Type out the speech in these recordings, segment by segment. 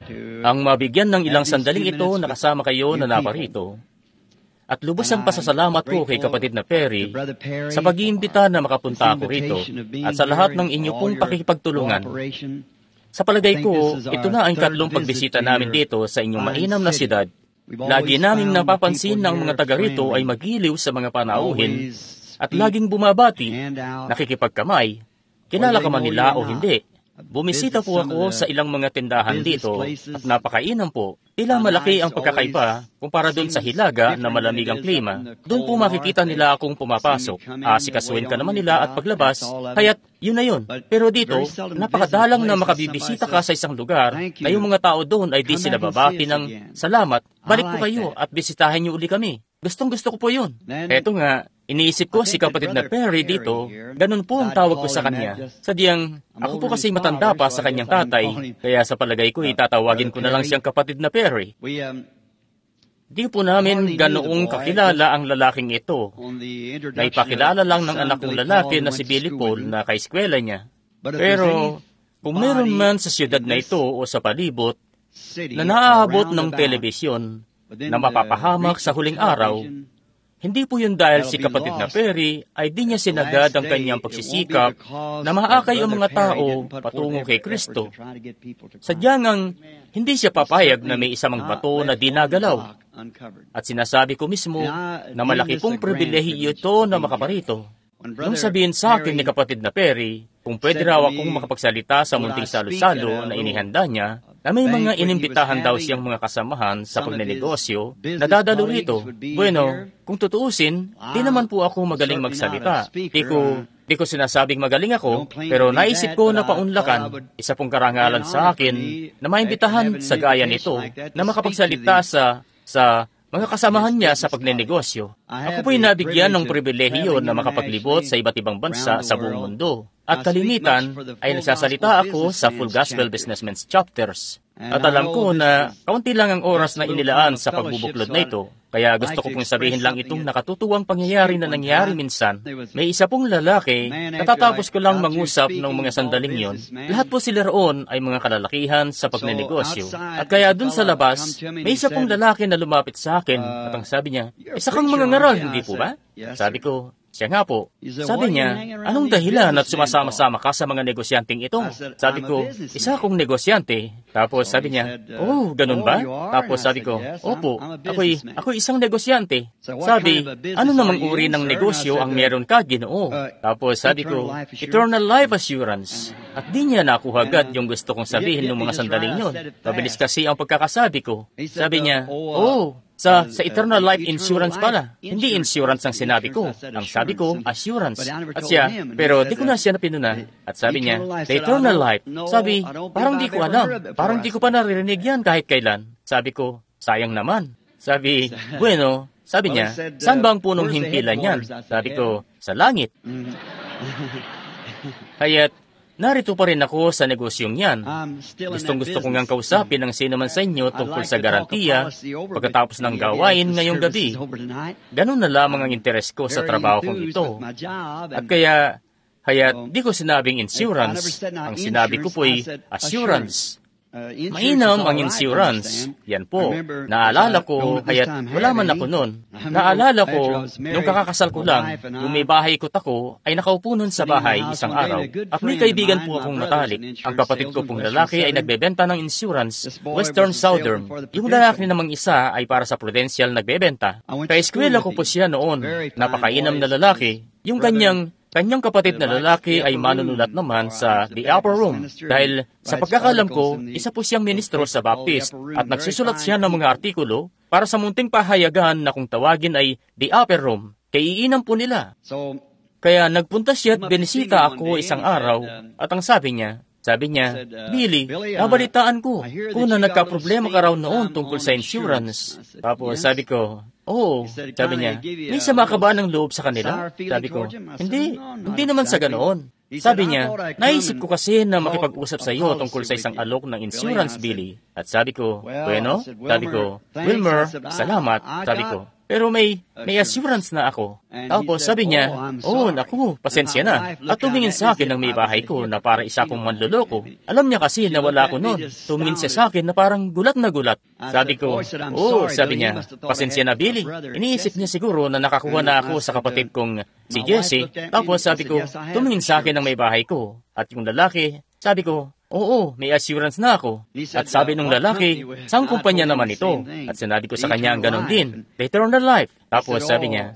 ang mabigyan ng ilang sandaling ito na kasama kayo na naparito. At lubos ang pasasalamat ko kay kapatid na Perry sa pag-iimbita na makapunta ako rito at sa lahat ng inyo pong pakikipagtulungan. Sa palagay ko, ito na ang ikatlong pagbisita namin dito sa inyong mainam na siyudad. Lagi naming napapansin na ang mga taga rito ay magiliw sa mga panauhin at laging bumabati, nakikipagkamay, kilala ka man nila o hindi. Bumisita po ako sa ilang mga tindahan dito at napakainam po. Tila malaki ang pagkakaiba kumpara doon sa Hilaga na malamig ang klima. Doon po makikita nila akong pumapasok. Asikasuhin ka naman nila at paglabas, kaya't yun na yun. Pero dito, napakadalang na makabibisita ka sa isang lugar na yung mga tao doon ay di sila babati ng salamat, balik po kayo at bisitahin niyo uli kami. Gustong-gusto ko po yun. Eto nga, iniisip ko si kapatid na Perry dito, ganun po ang tawag ko sa kanya. Sadyang, ako po kasi matanda pa sa kanyang tatay, kaya sa palagay ko itatawagin ko na lang siyang kapatid na Perry. Di po namin ganoong kakilala ang lalaking ito. Naipakilala lang ng anak kong lalaki na si Billy Paul na kaeskwela niya. Pero, kung meron man sa siyudad na ito o sa palibot, na naaabot ng telebisyon, na mapapahamak sa huling araw, hindi po yun dahil si kapatid na Perry ay di niya sinagad ang kanyang pagsisikap na maakay ang mga tao patungo kay Kristo. Sadyang ang hindi siya papayag na may isang bato na dinagalaw. At sinasabi ko mismo na malaki pong pribilehiyo ito na makaparito. Nung sabihin sa akin ni kapatid na Perry, kung pwede raw akong makapagsalita sa munting salo-salo na inihanda niya, na may mga inimbitahan daw siyang mga kasamahan sa pagnenegosyo na dadalo rito. Bueno, kung tutuusin, di naman po ako magaling magsalita. Di ko sinasabing magaling ako, pero naisip ko na paunlakan, isa pong karangalan sa akin na maimbitahan sa gaya nito na makapagsalita sa mga kasamahan niya sa pagnenegosyo. Ako po'y nabigyan ng pribilehiyo na makapaglibot sa iba't ibang bansa sa buong mundo. At kalimitan ay nagsasalita ako sa Full Gospel Businessmen's Chapters. At alam ko na kaunti lang ang oras na inilaan sa pagbubuklod na ito. Kaya gusto ko pong sabihin lang itong nakatutuwang pangyayari na nangyari minsan. May isa pong lalaki, katatapos ko lang mangusap ng mga sandaling yon. Lahat po sila roon ay mga kalalakihan sa pagnenegosyo. At kaya dun sa labas, may isa pong lalaki na lumapit sa akin at ang sabi niya, isa kang mga ngaral, hindi po ba? Sabi ko, siya nga po. Sabi niya, anong dahilan at sumasama-sama ka sa mga negosyanteng ito? Sabi ko, isa akong negosyante. Tapos sabi niya, oh, ganun ba? Tapos sabi ko, opo, ako'y isang negosyante. Sabi, ano namang uri ng negosyo ang meron ka, Ginoo? Tapos sabi ko, Eternal Life Assurance. At di niya nakuha agad yung gusto kong sabihin ng mga sandaling yun. Mabilis kasi ang pagkakasabi ko. Sabi niya, sa Eternal Life Insurance pala. Hindi insurance ang sinabi ko. Ang sabi ko, assurance. At siya, pero di ko na siya napinunan. At sabi niya, the Eternal Life. Sabi, parang di ko alam. Parang di ko pa naririnig yan kahit kailan. Sabi ko, sayang naman. Sabi, bueno, sabi niya, saan ba ang punong himpilan yan? Sabi ko, sa langit. Kaya't, narito pa rin ako sa negosyong yan. Gustong-gusto ko ngang kausapin ang sino man sa inyo tungkol sa garantiya pagkatapos ng gawain ngayong gabi. Ganun na lamang ang interes ko sa trabaho kong ito. At kaya di ko sinabing insurance. Ang sinabi ko po'y assurance. Mainam ang insurance. Yan po. Naalala ko, kaya't wala man ako nun. Naalala ko, nung kakakasal ko lang, yung may bahay ko tako, ay nakaupo nun sa bahay isang araw. At may kaibigan po akong matalik. Ang kapatid ko pong lalaki ay nagbebenta ng insurance, Western Southern. Yung lalaki namang isa ay para sa Prudential nagbebenta. Kaeskwela ko po siya noon. Napakainam na lalaki. Yung kanyang kapatid na lalaki ay manunulat naman sa The Upper Room dahil sa pagkakalam ko, isa po siyang ministro sa Baptist at nagsusulat siya ng mga artikulo para sa munting pahayagan na kung tawagin ay The Upper Room. Kaiinam po nila. Kaya nagpunta siya at binisita ako isang araw at ang sabi niya, Billy, nabalitaan ko kung na nagka-problema ka raw noon tungkol sa insurance. Tapos sabi ko, sabi niya, may sama ka ba ng loob sa kanila? Sabi ko, hindi naman sa ganoon. Sabi niya, naisip ko kasi na makipag-usap sa iyo tungkol sa isang alok ng insurance, Billy. At sabi ko, bueno? Sabi ko, Wilmer, salamat. Sabi ko, Pero may assurance na ako. Tapos sabi niya, naku, pasensya na. At tumingin sa akin ng may bahay ko na para isa kong manloloko. Alam niya kasi na wala ako noon. Tumingin siya sa akin na parang gulat na gulat. Sabi ko, sabi niya, pasensya na Billy. Iniisip niya siguro na nakakuha na ako sa kapatid kong si Jesse. Tapos sabi ko, tumingin sa akin ng may bahay ko. At yung lalaki, sabi ko, may assurance na ako. At sabi nung lalaki, saan kumpanya naman ito? At sinabi ko sa kanya ang ganon din, Better on the Life. Tapos sabi niya,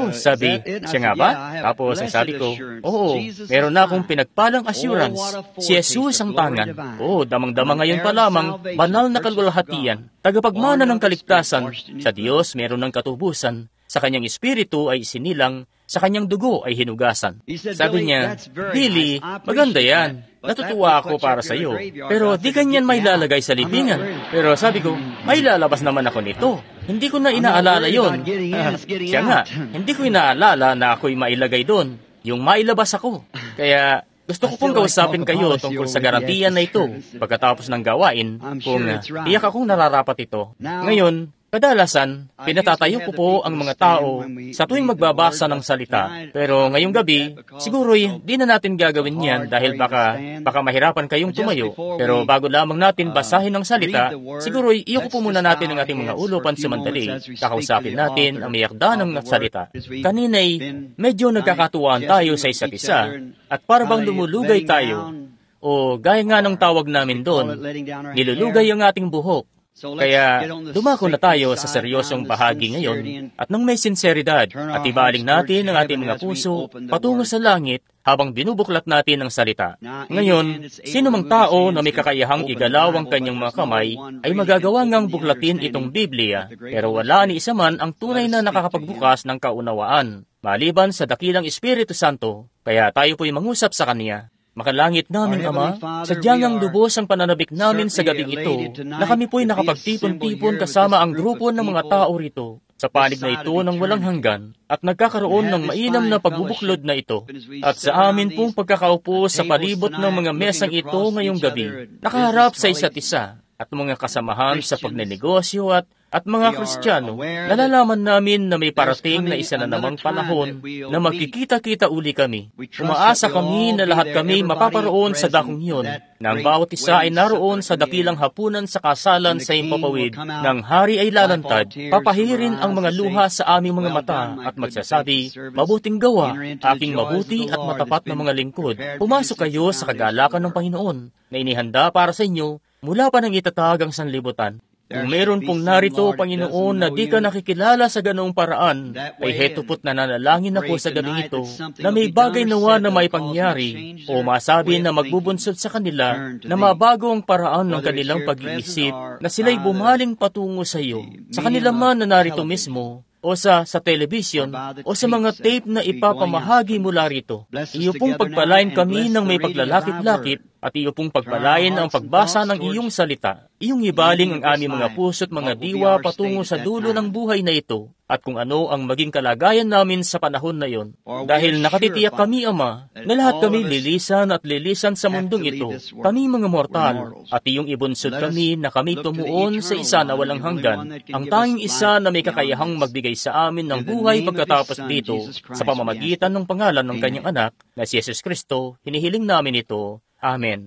siya nga ba? Tapos sabi ko, meron na akong pinagpalang assurance. Si Jesus ang tangan. Damang-dama ngayon pa lamang, banal na kalwalhatian, tagapagmana ng kaligtasan. Sa Diyos meron ng katubusan. Sa kanyang espiritu ay isinilang, sa kanyang dugo ay hinugasan. Sabi niya, Billy, maganda yan. Natutuwa ako para sa iyo. Pero di ganyan may lalagay sa libingan. Pero sabi ko, may lalabas naman ako nito. Hindi ko na inaalala yon. Siya nga, hindi ko inaalala na ako'y mailagay doon. Yung mailabas ako. Kaya gusto ko pong kausapin kayo tungkol sa garantiyan na ito pagkatapos ng gawain kung iyak akong nararapat ito. Ngayon, kadalasan, pinatatayo ko po ang mga tao sa tuwing magbabasa ng salita. Pero ngayong gabi, siguro'y di na natin gagawin yan dahil baka mahirapan kayong tumayo. Pero bago lamang natin basahin ang salita, siguro'y iyuko po muna natin ang ating mga ulo pansamantali. Kakausapin natin ang mayakdanang salita. Kanina'y medyo nagkakatuwaan tayo sa isa't isa at para bang lumulugay tayo. O gaya nga ng tawag namin doon, nilulugay ang ating buhok. Kaya dumako na tayo sa seryosong bahagi ngayon at nang may sinseridad at ibaling natin ang ating mga puso patungo sa langit habang binubuklat natin ang salita. Ngayon, sino mang tao na may kakayahang igalaw ang kanyang mga kamay ay magagawa ngang buklatin itong Biblia, pero wala ni isa man ang tunay na nakakapagbukas ng kaunawaan, maliban sa dakilang Espiritu Santo, kaya tayo po'y mangusap sa Kanya. Makalangit naming Ama, sadyang ang lubos ang pananabik namin sa gabing ito na kami po'y nakapagtipon-tipon kasama ang grupo ng mga tao rito sa panig na ito ng walang hanggan at nagkakaroon ng mainam na pagbubuklod na ito. At sa amin pong pagkakaupo sa palibot ng mga mesang ito ngayong gabi, nakaharap sa isa't isa at mga kasamahan sa pagnenegosyo at mga Kristiyano, nalalaman namin na may parating na isa na namang panahon na magkikita-kita uli kami. Umaasa kami na lahat kami mapaparoon sa dakong iyon, na ang bawat isa ay naroon sa dakilang hapunan sa kasalan sa impapawid, ng hari ay lalantad, papahirin ang mga luha sa aming mga mata at magsasabi, mabuting gawa, aking mabuti at matapat na mga lingkod. Pumasok kayo sa kagalakan ng Panginoon na inihanda para sa inyo mula pa nang itatag ang sanlibutan. Kung meron pong narito, Panginoon, na di ka nakikilala sa ganoong paraan, ay heto po't nananalangin ako sa gabing ito na may bagay nawa na may pangyari o masabi na magbubunsod sa kanila na mabago ang paraan ng kanilang pag-iisip na sila'y bumaling patungo sa iyo. Sa kanila man na narito mismo, o sa television, o sa mga tape na ipapamahagi mula rito. Iyo pong pagpalain kami ng may paglalakit-lakit at iyo pong pagpalain ang pagbasa ng iyong salita. Iyong ibaling ang aming mga puso't mga diwa patungo sa dulo ng buhay na ito at kung ano ang maging kalagayan namin sa panahon na yon. Dahil nakatitiyak kami, Ama, na lahat kami lilisan at lilisan sa mundong ito. Kami mga mortal, at iyong ibunsod kami na kami tumuon sa isa na walang hanggan, ang tanging isa na may kakayahang magbigay sa amin ng buhay pagkatapos dito, sa pamamagitan ng pangalan ng kanyang anak, na si Jesus Kristo, hinihiling namin ito. Amen.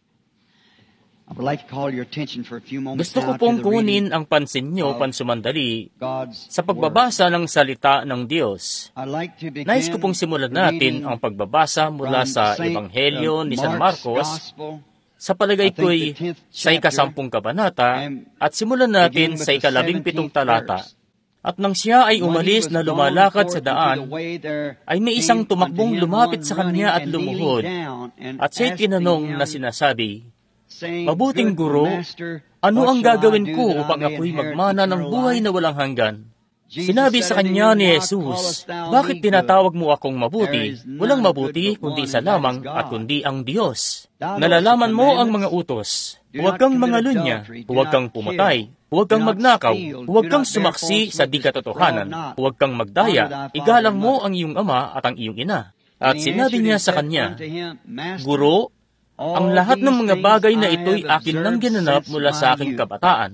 Gusto ko pong kunin ang pansin nyo pansumandali sa pagbabasa ng salita ng Diyos. Nais ko pong simulan natin ang pagbabasa mula sa Ebanghelyo ni San Marcos, sa palagay ko'y sa 10 kabanata, at simulan natin sa 17 talata. At nang siya ay umalis na lumalakad sa daan, ay may isang tumakbong lumapit sa kanya at lumuhod, at siya'y tinanong na sinasabi, mabuting guro, ano ang gagawin ko upang ako'y magmana ng buhay na walang hanggan? Sinabi sa kanya ni Jesus, bakit tinatawag mo akong mabuti? Walang mabuti kundi isa lamang at kundi ang Diyos. Nalalaman mo ang mga utos. Huwag kang mangalunya, huwag kang pumatay, huwag kang magnakaw, huwag kang sumaksi sa di katotohanan, huwag kang magdaya, igalang mo ang iyong ama at ang iyong ina. At sinabi niya sa kanya, Guro, ang lahat ng mga bagay na ito'y akin nang ginanap mula sa aking kabataan.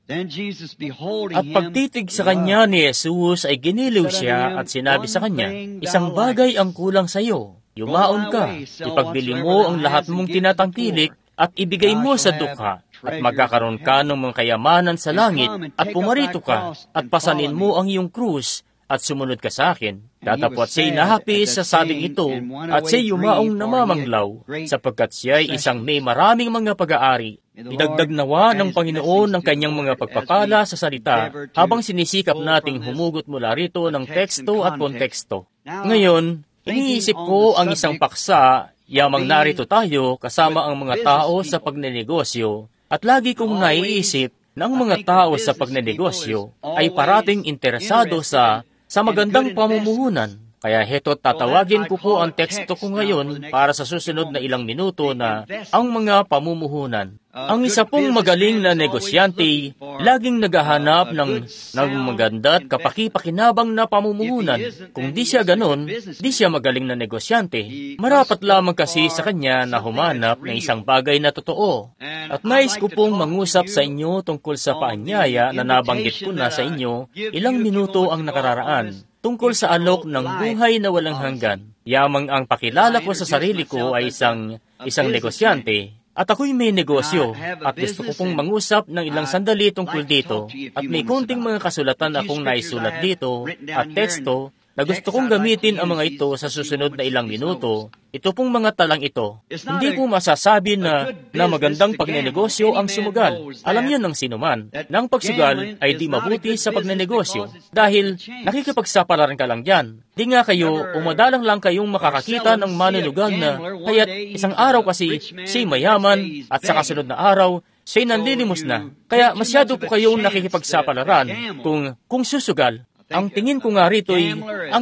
At pagtitig sa kanya ni Jesus ay giniliw siya at sinabi sa kanya, "Isang bagay ang kulang sa iyo. Yumaon ka, ipagbili mo ang lahat mong tinatangkilik at ibigay mo sa dukha, at magkakaroon ka ng mga kayamanan sa langit, at pumarito ka, at pasanin mo ang iyong krus, at sumunod ka sa akin." Datapwat siya'y nahapis sa sabing ito, at siya'y yumaong namamanglaw, sapagkat siya'y isang may maraming mga pag-aari. Idagdag nawa ng Panginoon ang kanyang mga pagpapala sa salita, habang sinisikap nating humugot mula rito ng teksto at konteksto. Ngayon, iniisip ko ang isang paksa, yamang narito tayo kasama ang mga tao sa pagnenegosyo, at lagi kong naiisip na ang mga tao sa pagnenegosyo ay parating interesado sa magandang pamumuhunan. Kaya heto't tatawagin ko po ang teksto ko ngayon para sa susunod na ilang minuto na ang mga pamumuhunan. Ang isa pong magaling na negosyante, laging naghahanap ng maganda at kapaki-pakinabang na pamumuhunan. Kung di siya ganon, di siya magaling na negosyante. Marapat lamang kasi sa kanya na humanap ng isang bagay na totoo. At nais ko pong mangusap sa inyo tungkol sa paanyaya na nabanggit ko na sa inyo ilang minuto ang nakararaan, tungkol sa alok ng buhay na walang hanggan. Yamang ang pakilala ko sa sarili ko ay isang negosyante, at ako'y may negosyo, at gusto ko pong mangusap ng ilang sandali tungkol dito, at may konting mga kasulatan akong naisulat dito, at teksto, na gusto kong gamitin ang mga ito sa susunod na ilang minuto. Ito pong mga talang ito, hindi po masasabi na magandang pagnenegosyo ang sumugal. Alam yan ng sinuman, na ang pagsugal ay di mabuti sa pagnenegosyo, dahil nakikipagsapalaran ka lang dyan. Di nga kayo, umadalang lang kayong makakakita ng manunugal na, kaya't isang araw kasi siya'y mayaman, at sa kasunod na araw, siya'y nanlilimos na. Kaya masyado po kayong nakikipagsapalaran kung susugal. Ang tingin ko nga rito ay ang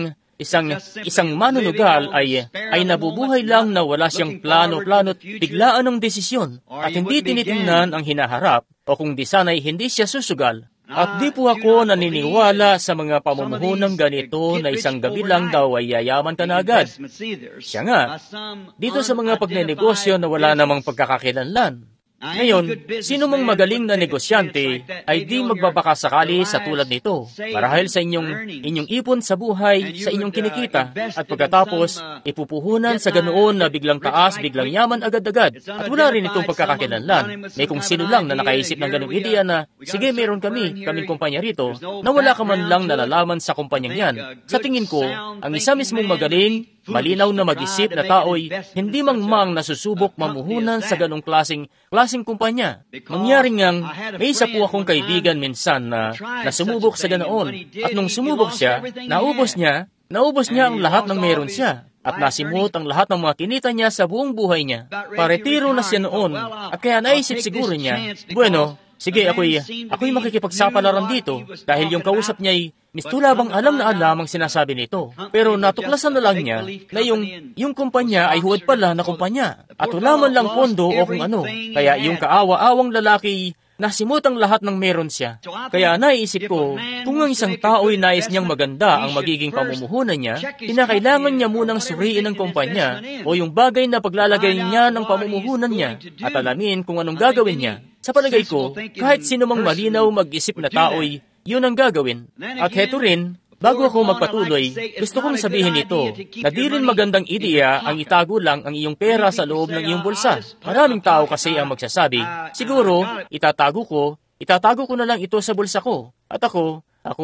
isang manunugal ay nabubuhay lang na wala siyang plano-plano't biglaan ng desisyon at hindi tinitingnan ang hinaharap, o kung di sana'y hindi siya susugal. At di po ako naniniwala sa mga pamumuhunang ganito na isang gabi lang daw ay yayaman ka na agad. Siya nga, dito sa mga pagnenegosyo na wala namang pagkakakilanlan. Ngayon, sino mang magaling na negosyante ay di magbabakasakali sa tulad nito, marahil sa inyong ipon sa buhay, sa inyong kinikita, at pagkatapos, ipupuhunan sa ganoon na biglang taas, biglang yaman agad-agad, at wala rin itong pagkakakilanlan. May kung sino lang na nakaisip ng ganong ideya na, sige, meron kaming kumpanya rito, na wala ka man lang nalalaman sa kumpanyang yan. Sa tingin ko, ang isa mismong magaling, malinaw na mag-isip na tao'y hindi mang nasusubok mamuhunan sa ganong klaseng kumpanya. Mangyari ngang may isa po akong kaibigan minsan na sumubok sa ganoon. At nung sumubok siya, naubos niya ang lahat ng meron siya. At nasimot ang lahat ng mga kinita niya sa buong buhay niya. Paretiro na siya noon. At kaya naisip siguro niya, bueno, sige, ako'y makikipagsapalaran dito dahil yung kausap niya'y mistulabang alam na alam ang sinasabi nito. Pero natuklasan na lang niya na yung kumpanya ay huwad pala na kumpanya at wala man lang pondo o kung ano. Kaya yung kaawa-awang lalaki nasimot ang lahat ng meron siya. Kaya naisip ko, kung ang isang tao'y nais niyang maganda ang magiging pamumuhunan niya, kinakailangan niya munang suriin ang kumpanya o yung bagay na paglalagay niya ng pamumuhunan niya at alamin kung anong gagawin niya. Sa palagay ko, kahit sino mang malinaw mag-isip na tao'y yun ang gagawin. At heto rin, bago ako magpatuloy, gusto kong sabihin ito, na di rin magandang ideya ang itago lang ang iyong pera sa loob ng iyong bulsa. Maraming tao kasi ang magsasabi, siguro, itatago ko na lang ito sa bulsa ko. At ako,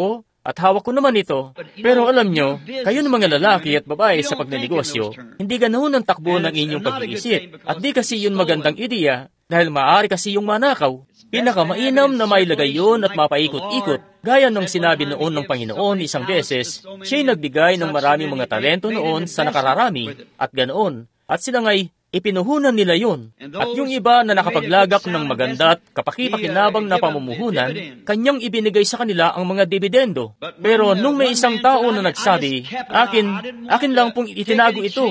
at hawak ko naman ito. Pero alam nyo, kayo ng mga lalaki at babae sa pagnenegosyo, hindi ganoon ang takbo ng inyong pag-iisip. At di kasi yun magandang ideya, dahil maaari kasi yung manakaw. Pinakamainam na mailagay yun at mapaikot-ikot. Gaya ng sinabi noon ng Panginoon isang beses, siya'y nagbigay ng maraming mga talento noon sa nakararami, at ganoon. At sila nga'y ipinuhunan nila yun. At yung iba na nakapaglagak ng maganda at kapaki-pakinabang na pamumuhunan, kanyang ibinigay sa kanila ang mga dividendo. Pero nung may isang tao na nagsabi, akin lang pong itinago ito.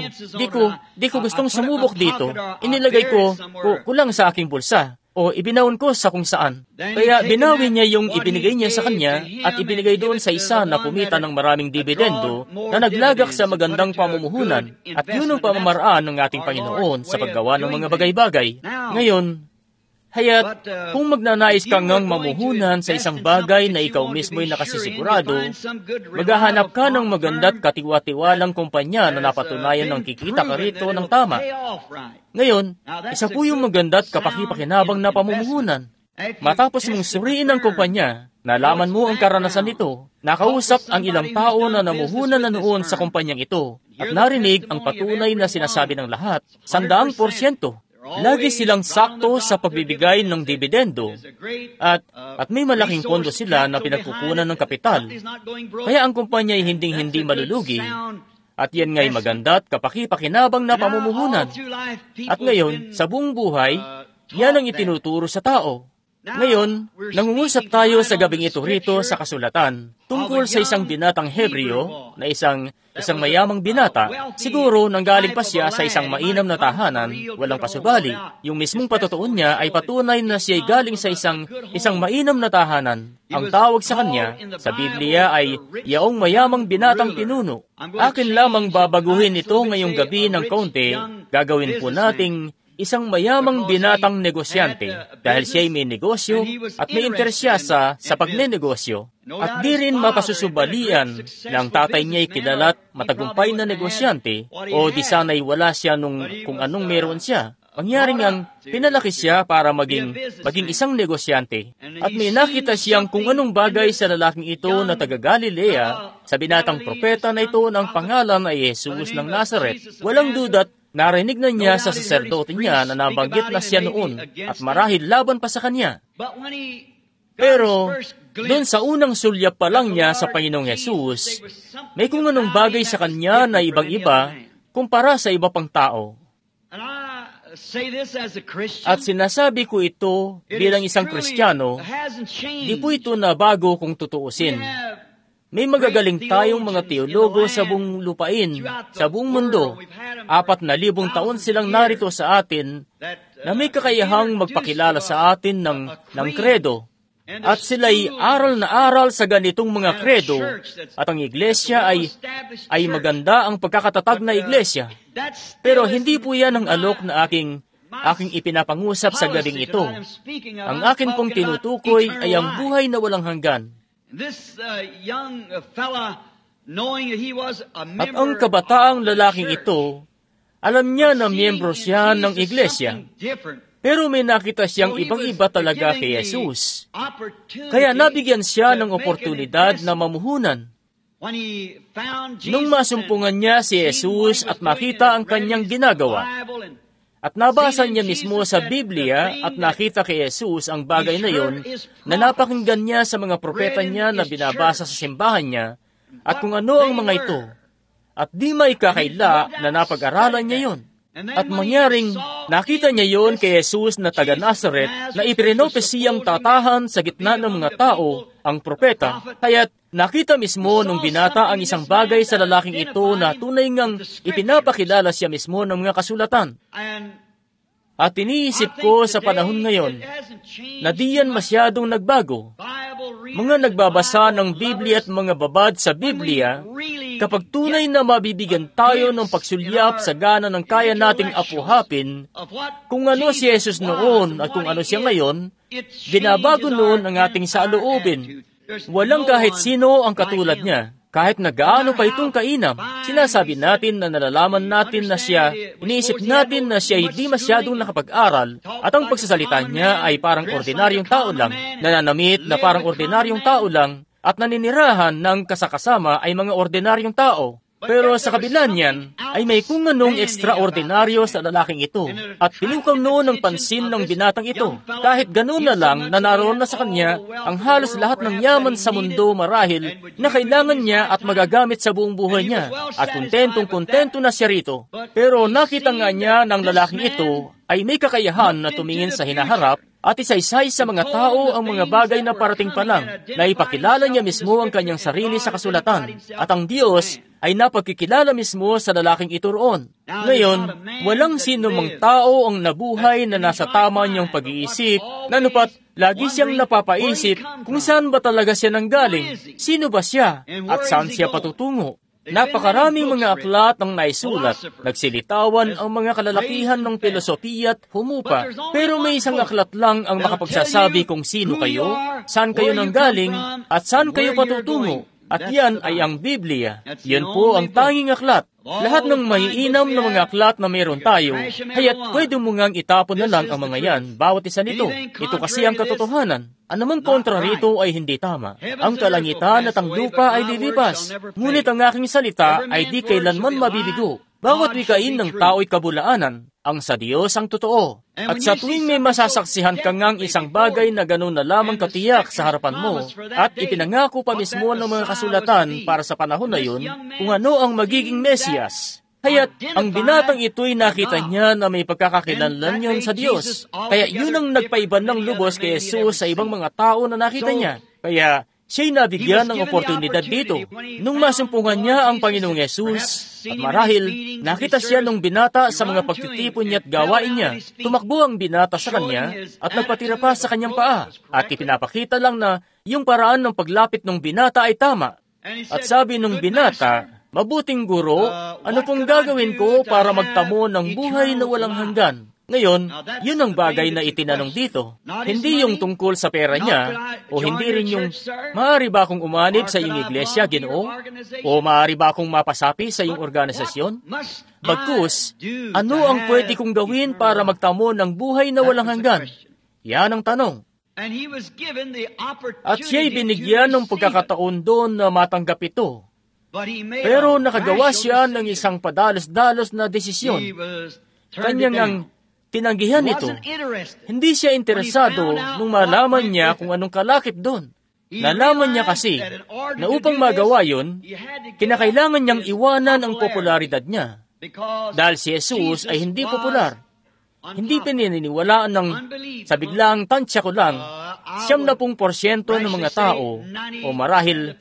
Di ko gustong sumubok dito. Inilagay ko lang sa aking bulsa. O ibinawon ko sa kung saan. Kaya binawi niya yung ibinigay niya sa kanya at ibinigay doon sa isa na kumita ng maraming dividendo na naglagak sa magandang pamumuhunan at yun ang pamamaraan ng ating Panginoon sa paggawa ng mga bagay-bagay. Ngayon, Haya't kung magnanais kang ngang mamuhunan sa isang bagay na ikaw mismo'y nakasisigurado, maghahanap ka ng maganda't katiwa-tiwalang kumpanya na napatunayan ng kikita ka rito ng tama. Ngayon, isa po yung maganda't kapaki-pakinabang na pamumuhunan. Matapos mong suriin ang kumpanya, nalaman mo ang karanasan nito, nakausap ang ilang tao na namuhunan na noon sa kumpanyang ito, at narinig ang patunay na sinasabi ng lahat, 100%. Lagi silang sakto sa pagbibigay ng dividendo at may malaking pondo sila na pinagkukunan ng kapital. Kaya ang kumpanya ay hindi malulugi at yan nga'y maganda at kapaki-pakinabang na pamumuhunan. At ngayon, sa buong buhay, yan ang itinuturo sa tao. Ngayon, nangungusap tayo sa gabing ito rito sa kasulatan tungkol sa isang binatang Hebreo na isang mayamang binata. Siguro nanggaling pa siya sa isang mainam na tahanan, walang pasubali. Yung mismong patutuon niya ay patunay na siya ay galing sa isang mainam na tahanan. Ang tawag sa kanya sa Biblia ay yaong mayamang binatang pinuno. Akin lamang babaguhin ito ngayong gabi ng kaunti, gagawin po nating isang mayamang binatang negosyante dahil siya ay may negosyo at may interes siya sa pagnenegosyo. At di rin makasusubalian na ang tatay niya ay kilala't matagumpay na negosyante o di sana'y wala siya kung anong meron siya. Mangyari ngang pinalaki siya para maging isang negosyante. At may nakita siyang kung anong bagay sa lalaking ito na taga Galilea, sa binatang propeta na ito ng pangalan ay Jesus ng Nazaret. Walang duda't narinig na niya sa saserdote niya na nabanggit na siya noon at marahil laban pa sa kanya. Pero doon sa unang sulyap pa lang niya sa Panginoong Jesus, may kung anong bagay sa kanya na ibang-iba kumpara sa iba pang tao. At sinasabi ko ito bilang isang Kristiyano, di po ito na bago kung tutuusin. May magagaling tayong mga teologo sa buong lupain, sa buong mundo. 4,000 taon silang narito sa atin na may kakayahang magpakilala sa atin ng kredo. At sila'y aral na aral sa ganitong mga kredo. At ang iglesia ay maganda ang pagkakatatag na iglesia. Pero hindi po yan ang alok na aking ipinapangusap sa gabing ito. Ang akin pong tinutukoy ay ang buhay na walang hanggan. At ang kabataang lalaking ito, alam niya na miyembro siya ng iglesia. Pero may nakita siyang ibang-iba talaga kay Jesus. Kaya nabigyan siya ng oportunidad na mamuhunan. Nung masumpungan niya si Jesus at makita ang kanyang ginagawa, at nabasa niya mismo sa Biblia at nakita kay Jesus ang bagay na yon na napakinggan niya sa mga propeta niya na binabasa sa simbahan niya at kung ano ang mga ito. At di may kakaila na napag-aralan niya yon. At mangyaring nakita niya yon kay Jesus na taga Nazaret na ipinopesiyang tatahan sa gitna ng mga tao, ang propeta, kaya't nakita mismo nung binata ang isang bagay sa lalaking ito na tunay ngang ipinapakilala siya mismo ng mga kasulatan. At iniisip ko sa panahon ngayon na di yan masyadong nagbago. Mga nagbabasa ng Biblia at mga babad sa Biblia, kapag tunay na mabibigyan tayo ng pagsulyap sa gana ng kaya nating apuhapin kung ano si Jesus noon at kung ano siya ngayon, binabago noon ang ating saloobin. Walang kahit sino ang katulad niya. Kahit na gaano pa itong kainam, sinasabi natin na nalalaman natin na siya, iniisip natin na siya hindi masyadong nakapag-aral, at ang pagsasalita niya ay parang ordinaryong tao lang, nananamit na parang ordinaryong tao lang, at naninirahan ng kasakasama ay mga ordinaryong tao. Pero sa kabila niyan, ay may kung anong ekstraordinaryo sa lalaking ito, at pinukaw noon ng pansin ng binatang ito. Kahit ganun na lang na naroon na sa kanya ang halos lahat ng yaman sa mundo marahil na kailangan niya at magagamit sa buong buhay niya, at kontentong-kontento na siya rito. Pero nakita nga niya ng lalaking ito ay may kakayahan na tumingin sa hinaharap at isaysay sa mga tao ang mga bagay na parating pa lang, na ipakilala niya mismo ang kanyang sarili sa kasulatan, at ang Diyos ay napagkikilala mismo sa lalaking ito roon. Ngayon, walang sino mang tao ang nabuhay na nasa tama niyang pag-iisip, na nupat lagi siyang napapaisip kung saan ba talaga siya nanggaling, sino ba siya, at saan siya patutungo. Napakaraming mga aklat ang naisulat. Nagsilitawan ang mga kalalakihan ng filosofiya at humupa. Pero may isang aklat lang ang makapagsasabi kung sino kayo, saan kayo nanggaling, at saan kayo patutungo. At yan ay ang Biblia. Yan po ang tanging aklat. Lahat ng maiinam na mga aklat na meron tayo, haya't pwede mo ngang itapon na lang ang mga yan, bawat isa nito. Ito kasi ang katotohanan. Anumang kontra rito ay hindi tama. Ang kalangitan at ang lupa ay lilipas, ngunit ang aking salita ay di kailanman mabibigo. Bawat wikain ng tao'y kabulaanan, ang sa Diyos ang totoo. At sa tuwing may masasaksihan ka ngang isang bagay na gano'n na lamang katiyak sa harapan mo, at ipinangako pa mismo ng mga kasulatan para sa panahon na yun, kung ano ang magiging Mesiyas. Haya't ang binatang ito'y nakita niya na may pagkakakilanlan yun sa Diyos. Kaya yun ang nagpaiban ng lubos kay Jesus sa ibang mga tao na nakita niya. Kaya siya'y nabigyan ng oportunidad dito. Nung masumpungan niya ang Panginoong Yesus, at marahil, nakita siya nung binata sa mga pagtitipon niya at gawain niya. Tumakbo ang binata sa kanya at nagpatira pa sa kanyang paa. At ipinapakita lang na yung paraan ng paglapit ng binata ay tama. At sabi ng binata, "Mabuting guro, ano pong gagawin ko para magtamo ng buhay na walang hanggan?" Ngayon, yun ang bagay na itinanong dito. Hindi yung tungkol sa pera niya, o hindi rin yung, "Maaari ba akong umanib sa iyong iglesia, Ginoo? O maaari ba akong mapasapi sa iyong organisasyon?" Bagkus, ano ang pwede kong gawin para magtamo ng buhay na walang hanggan? Yan ang tanong. At siya'y binigyan ng pagkakataon doon na matanggap ito. Pero nakagawa siya ng isang padalos-dalos na desisyon. Kanyang ang tinanggihan ito. Hindi siya interesado nung malaman niya kung anong kalakip doon. Nalaman niya kasi na upang magawa yun, kinakailangan niyang iwanan ang popularidad niya. Dahil si Jesus ay hindi popular. Hindi pininiwalaan ng, sa biglang tansya ko lang, 70% ng mga tao, o marahil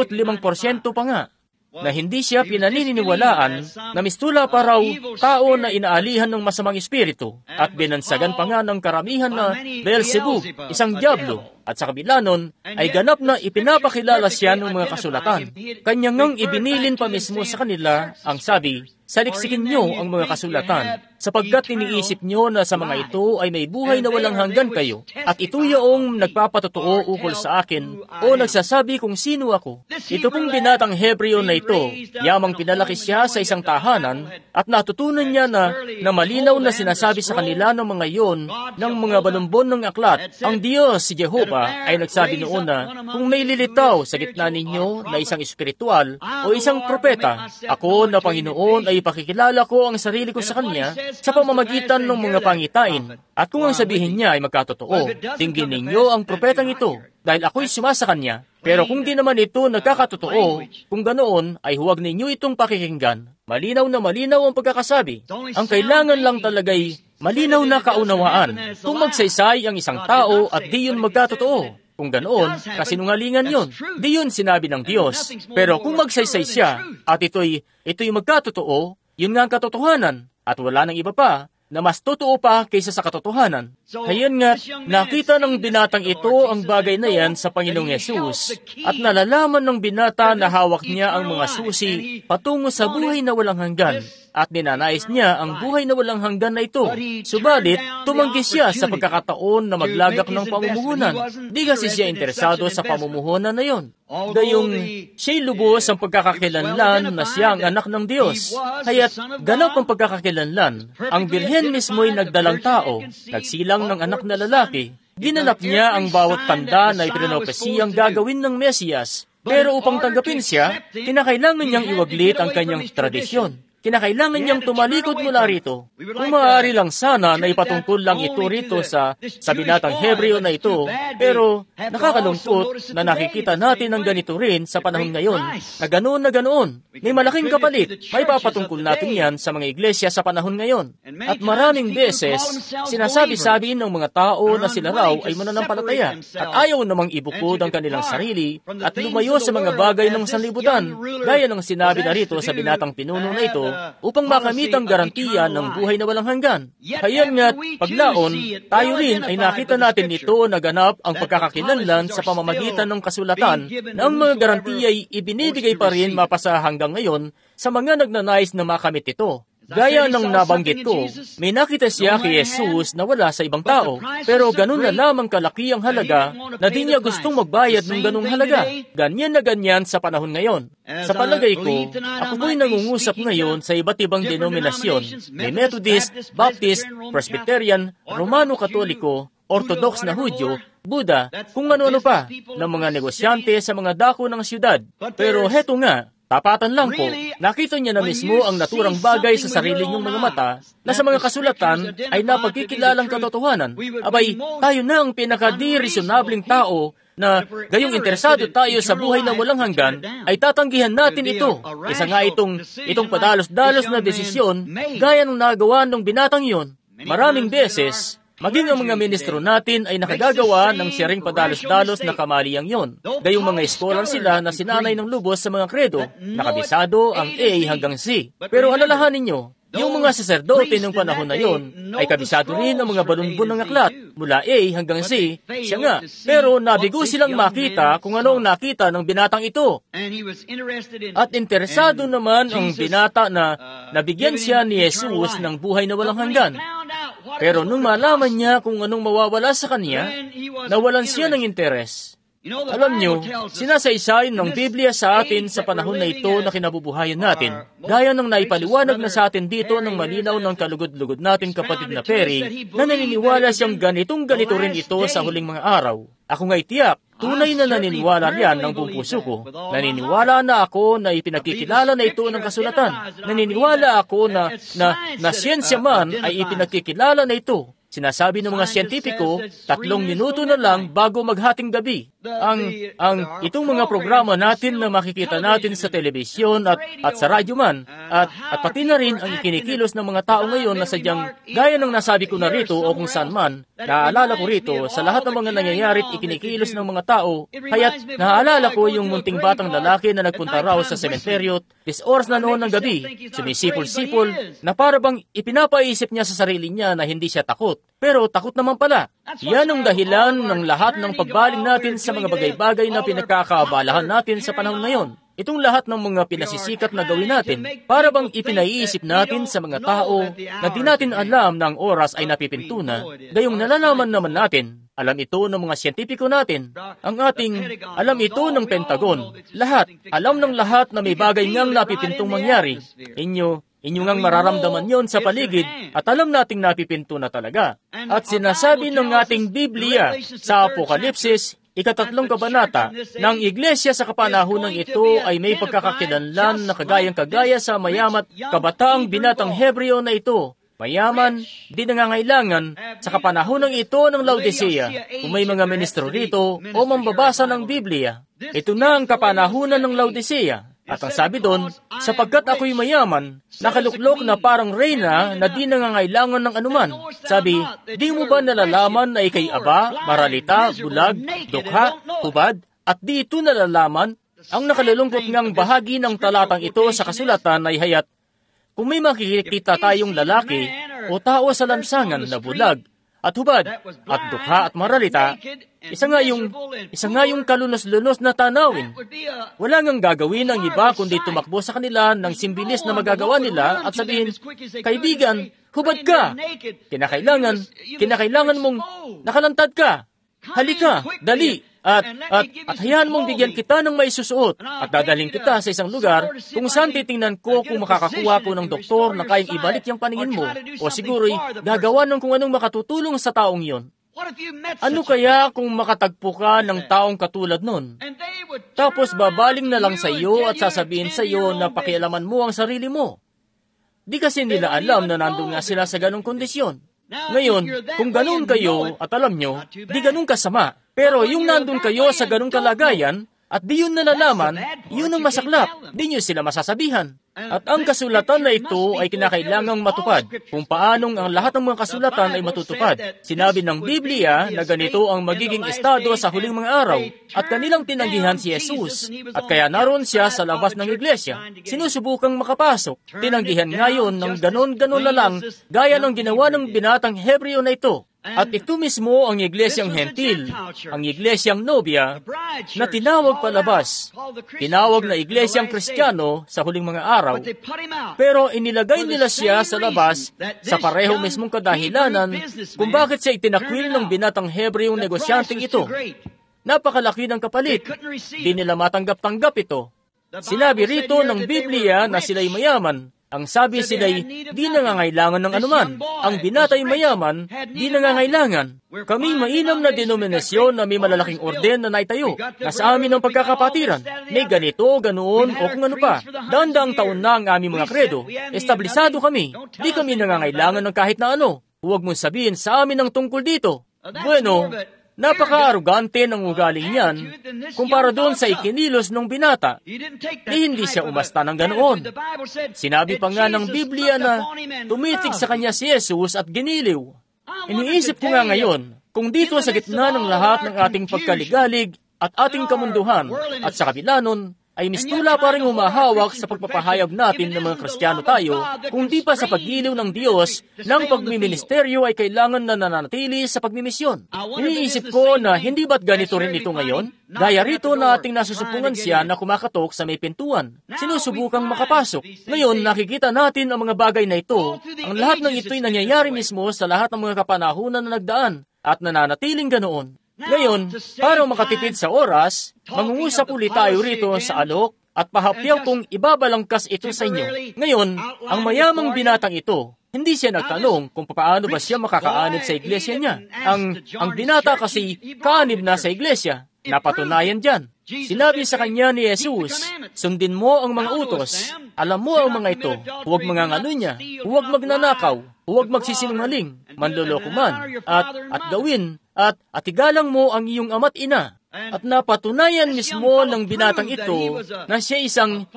75% pa nga, na hindi siya pinaniniwalaan na mistula pa raw tao na inaalihan ng masamang espiritu at binansagan pa nga ng karamihan na Beelzebub, isang diablo, at sa kabila nun ay ganap na ipinapakilala siya ng mga kasulatan. Kanya ngang ibinilin pa mismo sa kanila ang sabi, "Saliksikin niyo ang mga kasulatan, sapagkat iniisip niyo na sa mga ito ay may buhay na walang hanggan kayo, at ito yung nagpapatotoo ukol sa akin o nagsasabi kung sino ako." Ito pong binatang Hebreo na ito, yamang pinalaki siya sa isang tahanan at natutunan niya na malinaw na sinasabi sa kanila ng mga iyon ng mga balumbon ng aklat. Ang Diyos, si Jehovah, ay nagsabi noon na kung may lilitaw sa gitna ninyo na isang espiritual o isang propeta, ako na Panginoon ay ipakikilala ko ang sarili ko sa kanya sa pamamagitan ng mga pangitain. At kung ang sabihin niya ay magkatotoo, dinggin ninyo ang propetang ito, dahil ako'y sumasa kanya. Pero kung di naman ito nagkakatotoo, kung ganoon ay huwag ninyo itong pakikinggan. Malinaw na malinaw ang pagkakasabi. Ang kailangan lang talaga'y malinaw na kaunawaan. Kung magsaysay ang isang tao at di yun magkatotoo, kung ganoon, kasinungalingan yun. Di yun sinabi ng Diyos. Pero kung magsaysay siya at ito'y magkatotoo, yun nga ang katotohanan at wala nang iba pa na mas totoo pa kaysa sa katotohanan. Hayan nga, nakita ng binatang ito ang bagay na yan sa Panginoong Yesus at nalalaman ng binata na hawak niya ang mga susi patungo sa buhay na walang hanggan at ninanais niya ang buhay na walang hanggan na ito. Subalit, tumanggi siya sa pagkakataon na maglagak ng pamumuhunan. Di kasi siya interesado sa pamumuhunan na yon. Gayong siya'y lubos ang pagkakakilanlan na siya ang anak ng Diyos. Kaya't ganap ang pagkakakilanlan. Ang birhen mismo'y nagdalang tao, nagsilang ng anak na lalaki. Ginanap niya ang bawat tanda na ipinopesiyang gagawin ng Mesiyas. Pero upang tanggapin siya, kinakailangan niyang iwaglit ang kanyang tradisyon. Kinakailangan niyang tumalikod mula rito. Kung maaari lang sana na ipatungkol lang ito rito sa binatang Hebreo na ito, pero nakakalungkot na nakikita natin ang ganito rin sa panahon ngayon, na ganoon. May malaking kapalit. May papatungkol natin yan sa mga iglesia sa panahon ngayon. At maraming beses, sinasabi-sabi ng mga tao na sila raw ay mananampalataya at ayaw namang ibukod ang kanilang sarili at lumayo sa mga bagay ng sanlibutan, gaya ng sinabi na rito sa binatang pinuno na ito, upang makamit ang garantiya ng buhay na walang hanggan. Kaya nga't paglaon, tayo rin ay nakita natin ito na ganap ang pagkakakilanlan sa pamamagitan ng kasulatan na ang mga garantiya ay ibinibigay pa rin mapasa hanggang ngayon sa mga nagnanais na makamit ito. Gaya ng nabanggit ko, may nakita siya kay Jesus na wala sa ibang tao, pero ganun na lamang kalaki ang halaga na di niya gustong magbayad ng ganung halaga. Ganyan na ganyan sa panahon ngayon. Sa palagay ko, ako po'y nangungusap ngayon sa iba't ibang denominasyon. May Methodist, Baptist, Presbyterian, Romano Katoliko, Orthodox na Hudyo, Buddha, kung ano-ano pa, ng mga negosyante sa mga dako ng siyudad. Pero heto nga, tapatan lang po, nakita niya na mismo ang naturang bagay sa sarili niyong mga mata na sa mga kasulatan ay napagkikilalang katotohanan. Abay, tayo na ang pinaka-di-reasonabling tao na gayong interesado tayo sa buhay na walang hanggan, ay tatanggihan natin ito. Isa nga itong padalos-dalos na desisyon, gaya ng nagawa ng binatang yon. Maraming beses, maging ang mga ministro natin ay nakagagawa ng siyaring padalos-dalos na kamaliyang yon. Gayong mga scholar sila na sinanay ng lubos sa mga kredo, nakabisado ang A hanggang C. Pero alalahanin nyo, yung mga saserdote ng panahon na yon ay kabisado rin ang mga balunbon ng aklat, mula A hanggang C, siya nga. Pero nabigo silang makita kung ano ang nakita ng binatang ito. At interesado naman ang binata na nabigyan siya ni Jesus ng buhay na walang hanggan. Pero nung malaman niya kung anong mawawala sa kanya, nawalan siya ng interes. Alam niyo, sinasaysayin ng Biblia sa atin sa panahon na ito na kinabubuhayan natin. Gaya ng naipaliwanag na sa atin dito ng malinaw ng kalugod-lugod natin kapatid na Perry, na naniniwala siyang ganito rin ito sa huling mga araw. Ako nga'y tiyak, tunay na naniniwala riyan ng buong puso ko. Naniniwala na ako na ipinagkikilala na ito ng kasulatan. Naniniwala ako na siyensya man ay ipinagkikilala na ito. Sinasabi ng mga siyentipiko, 3 minuto na lang bago maghating gabi. Itong mga programa natin na makikita natin sa telebisyon at sa radyo man, at pati na rin ang ikinikilos ng mga tao ngayon na sadyang gaya ng nasabi ko na rito o kung saan man, naaalala ko rito sa lahat ng mga nangyayari at ikinikilos ng mga tao, kaya't naaalala ko yung munting batang lalaki na nagpunta raw sa sementeryo, 10 oras na noon ng gabi, sumisipol-sipol, na para bang ipinapaisip niya sa sarili niya na hindi siya takot. Pero takot naman pala. Yan ang dahilan ng lahat ng pagbaling natin sa mga bagay-bagay na pinagkakaabalahan natin sa panahon ngayon. Itong lahat ng mga pinasisikat na gawin natin, para bang ipinaiisip natin sa mga tao na di natin alam na ang oras ay napipinto na, gayong nalalaman naman natin. Alam ito ng mga siyentipiko natin. Alam ito ng Pentagon. Alam ng lahat na may bagay ngang napipintong mangyari. Inyo ngang mararamdaman yon sa paligid at alam nating napipinto na talaga. At sinasabi ng ating Biblia sa Apokalipsis, 3 kabanata, ng iglesia sa kapanahonang ito ay may pagkakakilanlan na kagayang-kagaya sa mayamat kabataang binatang Hebreo na ito. Mayaman, di nangangailangan sa kapanahonang ito ng Laodicea, kung may mga ministro rito o mambabasa ng Biblia. Ito na ang kapanahonan ng Laodicea. At ang sabi doon, sapagkat ako'y mayaman, nakaluklok na parang reyna na di nangangailangan ng anuman. Sabi, di mo ba nalalaman na ikay aba, maralita, bulag, dukha, hubad, at di ito nalalaman? Ang nakalulungkot ngang bahagi ng talatang ito sa kasulatan ay hayat, kung may makikita tayong lalaki o tao sa lansangan na bulag, at hubad, at dukha at maralita, isa nga yung kalunos-lunos na tanawin. Wala ngang gagawin ng iba kundi tumakbo sa kanila ng simbilis na magagawa nila at sabihin, kaibigan, hubad ka. Kinakailangan mong nakalantad ka. Halika, dali. At hayaan mong bigyan kita ng may susuot at dadalhin kita sa isang lugar kung saan titingnan ko kung makakakuha ko ng doktor na kayang ibalik yung paningin mo o siguro'y gagawa ng kung anong makatutulong sa taong yon. Ano kaya kung makatagpo ka ng taong katulad nun? Tapos babaling na lang sa iyo at sasabihin sa iyo na pakialaman mo ang sarili mo. Di kasi nila alam na nandun nga sila sa ganong kondisyon. Ngayon, kung ganun kayo at alam nyo, di ganun kasama. Pero yung nandun kayo sa ganung kalagayan, At di yun nalalaman, yun ang masaklap. Di nyo sila masasabihan. At ang kasulatan na ito ay kinakailangang matupad. Kung paanong ang lahat ng mga kasulatan ay matutupad. Sinabi ng Biblia na ganito ang magiging estado sa huling mga araw. At kanilang tinanggihan si Jesus. At kaya naroon siya sa labas ng iglesia. Sinusubukang makapasok. Tinanggihan ngayon ng ganon-ganon na lang, gaya ng ginawa ng binatang Hebreo na ito. At ito mismo ang iglesyang hentil, ang iglesyang nobya, na tinawag palabas. Tinawag na iglesyang Kristiyano sa huling mga araw. Pero inilagay nila siya sa labas sa pareho mismong kadahilanan kung bakit siya itinakwil ng binatang Hebreong negosyanteng ito. Napakalaki ng kapalit. Di nila matanggap-tanggap ito. Sinabi rito ng Biblia na sila'y mayaman. Ang sabi sila'y di nangangailangan ng anuman. Ang binatay mayaman, di nangangailangan. Kaming mainam na denominasyon na may malalaking orden na naitayo, na sa amin ang pagkakapatiran. May ganito, ganoon, o kung ano pa. Dandang taon na ang aming mga kredo. Establisado kami. Di kami nangangailangan ng kahit na ano. Huwag mong sabihin sa amin ang tungkol dito. Bueno, napaka-arugante ng ugaling niyan kumpara doon sa ikinilos ng binata. Hindi siya umasta ng ganoon. Sinabi pa nga ng Biblia na tumitig sa kanya si Jesus at giniliw. Iniisip ko nga ngayon, kung dito sa gitna ng lahat ng ating pagkaligalig at ating kamunduhan at sa kabila nun, ay mistula pa rin humahawak sa pagpapahayag natin ng mga Kristiyano tayo, kung di pa sa paggiliw ng Diyos ng pagmiministeryo ay kailangan na nananatili sa pagmimisyon. Iniisip ko na hindi ba't ganito rin ito ngayon? Gaya rito na ating nasusupungan siya na kumakatok sa may pintuan. Sinusubukang makapasok. Ngayon, nakikita natin ang mga bagay na ito. Ang lahat ng ito'y nangyayari mismo sa lahat ng mga kapanahunan na nagdaan at nananatiling ganoon. Ngayon, para makatipid sa oras, mangungusap ulit tayo rito sa alok at pahapyaw kung ibabalangkas ito sa inyo. Ngayon, ang mayamang binatang ito, hindi siya nagtanong kung paano ba siya makakaanib sa iglesia niya. Ang binata kasi kaanib na sa iglesia. Napatunayan dyan. Sinabi sa kanya ni Jesus, sundin mo ang mga utos. Alam mo ang mga ito. Huwag mangangalunya. Huwag magnanakaw. Huwag magsisinungaling. Manloloko man. At gawin. At igalang mo ang iyong ama't ina. At napatunayan mismo ng binatang ito na siya isang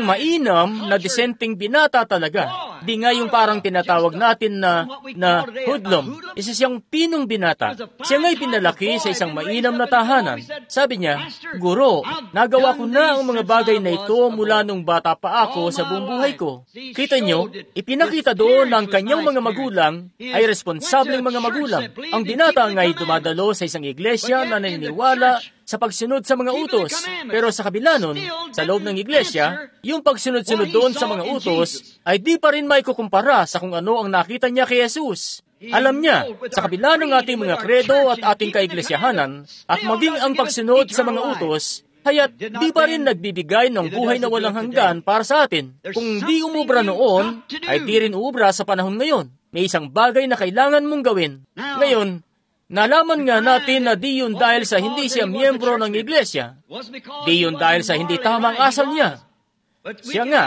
mainam na disenteng binata talaga. Di nga yung parang tinatawag natin na hoodlum. Isa siyang pinong binata. Siya nga'y pinalaki sa isang mainam na tahanan. Sabi niya, Guro, nagawa ko na ang mga bagay na ito mula nung bata pa ako sa buong buhay ko. Kita nyo, ipinakita doon ng kanyang mga magulang ay responsableng mga magulang. Ang binata nga'y dumadalo sa isang iglesia na naniniwala sa pagsunod sa mga utos. Pero sa kabila nun, sa loob ng iglesia, yung pagsunod-sunod doon sa mga utos ay di pa rin may kukumpara sa kung ano ang nakita niya kay Jesus. Alam niya, sa kabila ng ating mga kredo at ating kaiglesia-hanan, at maging ang pagsunod sa mga utos, kaya't di pa rin nagbibigay ng buhay na walang hanggan para sa atin. Kung di umubra noon, ay di rin uubra sa panahon ngayon. May isang bagay na kailangan mong gawin. Ngayon, nalaman nga natin na di yun dahil sa hindi siya miyembro ng iglesia. Di yun dahil sa hindi tamang asal niya. Siya nga,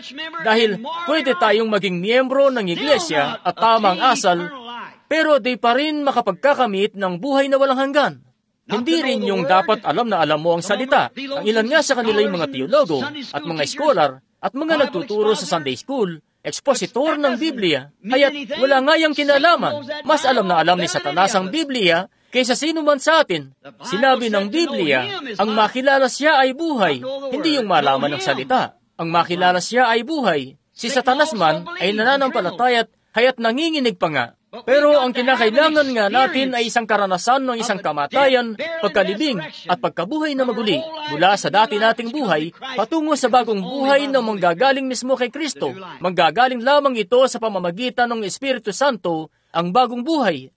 dahil pwede tayong maging miyembro ng iglesia at tamang asal, pero di pa rin makapagkakamit ng buhay na walang hanggan. Hindi rin yung dapat alam na alam mo ang salita. Ang ilan nga sa kanila yung mga teologo at mga scholar at mga nagtuturo sa Sunday School, expositor ng Biblia, kaya't wala nga yung kinalaman. Mas alam na alam ni Satanas ang Biblia kaysa sino man sa atin. Sinabi ng Biblia, ang makilala siya ay buhay, hindi yung malaman ng salita. Ang makilala siya ay buhay. Si Satanas man ay nananampalataya kaya't nanginginig pa nga. Pero ang kinakailangan nga natin ay isang karanasan ng isang kamatayan, pagkalibing at pagkabuhay na maguli mula sa dati nating buhay patungo sa bagong buhay na manggagaling mismo kay Kristo. Manggagaling lamang ito sa pamamagitan ng Espiritu Santo, ang bagong buhay.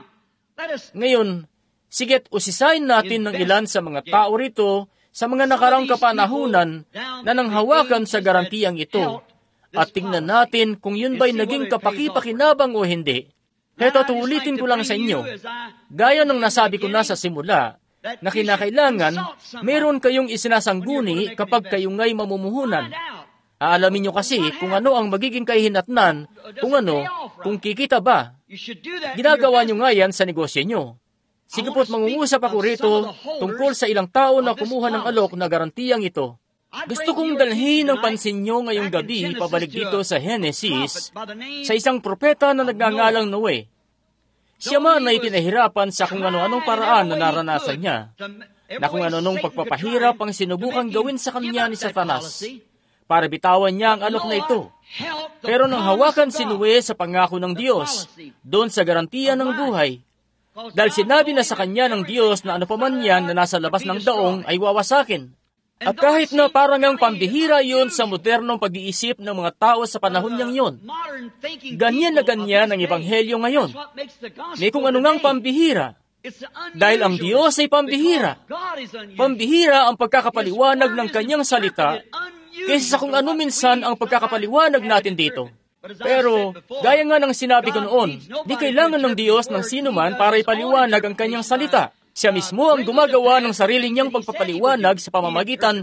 Ngayon, siget usisain natin ng ilan sa mga tao rito sa mga nakarang kapanahunan na nanghawakan sa garantiyang ito at tingnan natin kung yun ba'y naging kapaki-pakinabang o hindi. Heto, tuulitin ko lang sa inyo. Gaya ng nasabi ko na sa simula, na kinakailangan, meron kayong isinasangguni kapag kayo nga'y mamumuhunan. Aalamin nyo kasi kung ano ang magiging kahihinatnan, kung kikita ba. Ginagawa nyo nga yan sa negosyo nyo. Sige po't mangungusap ako rito tungkol sa ilang tao na kumuha ng alok na garantiyang ito. Gusto kong dalhin ang pansin nyo ngayong gabi pabalik dito sa Genesis sa isang propeta na nagngangalang Noe. Siya man ay pinahirapan sa kung ano-anong paraan na naranasan niya, na kung ano-anong pagpapahirap ang sinubukang gawin sa kanya ni Satanas para bitawan niya ang alok na ito. Pero nang hawakan si Noe sa pangako ng Diyos, doon sa garantiya ng buhay, dahil sinabi na sa kanya ng Diyos na ano pa man yan na nasa labas ng daong ay wawasakin. At kahit na parang ang pambihira yun sa modernong pag-iisip ng mga tao sa panahon niyang yun, ganyan na ganyan ang Ebanghelyo ngayon. May kung ano ngang pambihira, dahil ang Diyos ay pambihira. Pambihira ang pagkakapaliwanag ng kanyang salita kaysa sa kung ano minsan ang pagkakapaliwanag natin dito. Pero, gaya nga ng sinabi ko noon, di kailangan ng Diyos ng sino man para ipaliwanag ang kanyang salita. Siya mismo ang gumagawa ng sarili niyang pagpapaliwanag sa pamamagitan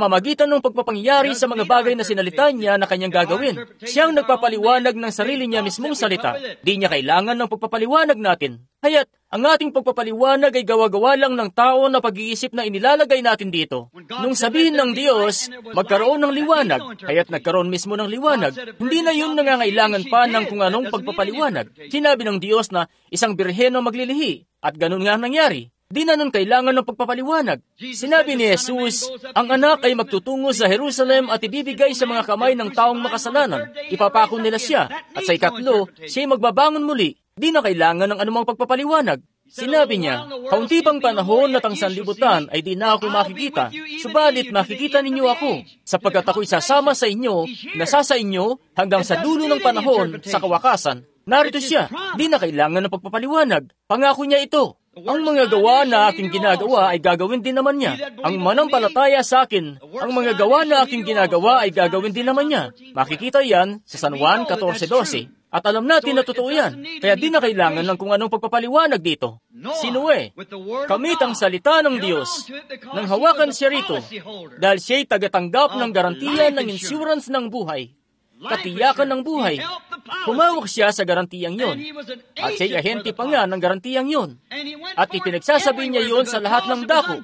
ng pagpapangyari sa mga bagay na sinalita niya na kanyang gagawin. Siya ang nagpapaliwanag ng sarili niya mismong salita. Di niya kailangan ng pagpapaliwanag natin. Haya't, ang ating pagpapaliwanag ay gawa-gawa lang ng tao na pag-iisip na inilalagay natin dito. Nung sabihin ng Diyos, magkaroon ng liwanag, haya't nagkaroon mismo ng liwanag, hindi na yun nangangailangan pa ng kung anong pagpapaliwanag. Sinabi ng Diyos na isang birhen ang maglilihi, at ganun nga nangyari. Di na nun kailangan ng pagpapaliwanag. Sinabi ni Jesus, ang anak ay magtutungo sa Jerusalem at ibibigay sa mga kamay ng taong makasalanan. Ipapako nila siya, at sa ikatlo, siya'y magbabangon muli. Di na kailangan ng anumang pagpapaliwanag. Sinabi niya, kaunti pang panahon at ang sanlibutan ay di na ako makikita, subalit makikita ninyo ako, sapagkat ako'y sasama sa inyo, nasa sa inyo, hanggang sa dulo ng panahon, sa kawakasan. Narito siya, di na kailangan ng pagpapaliwanag. Pangako niya ito. Ang mga gawa na aking ginagawa ay gagawin din naman niya. Ang manampalataya sa akin, ang mga gawa na aking ginagawa ay gagawin din naman niya. Makikita yan sa San Juan 14:12. At alam natin na totoo yan. Kaya di na kailangan ng kung anong pagpapaliwanag dito. Si Noe, kamit ang salita ng Diyos, nang hawakan siya rito, dahil siya'y tagatanggap ng garantiya ng insurance ng buhay, katiyakan ng buhay. Humawak siya sa garantiyang yon, at siya'y ahente pa nga ng garantiyang yon, at ipinagsasabi niya yon sa lahat ng dako.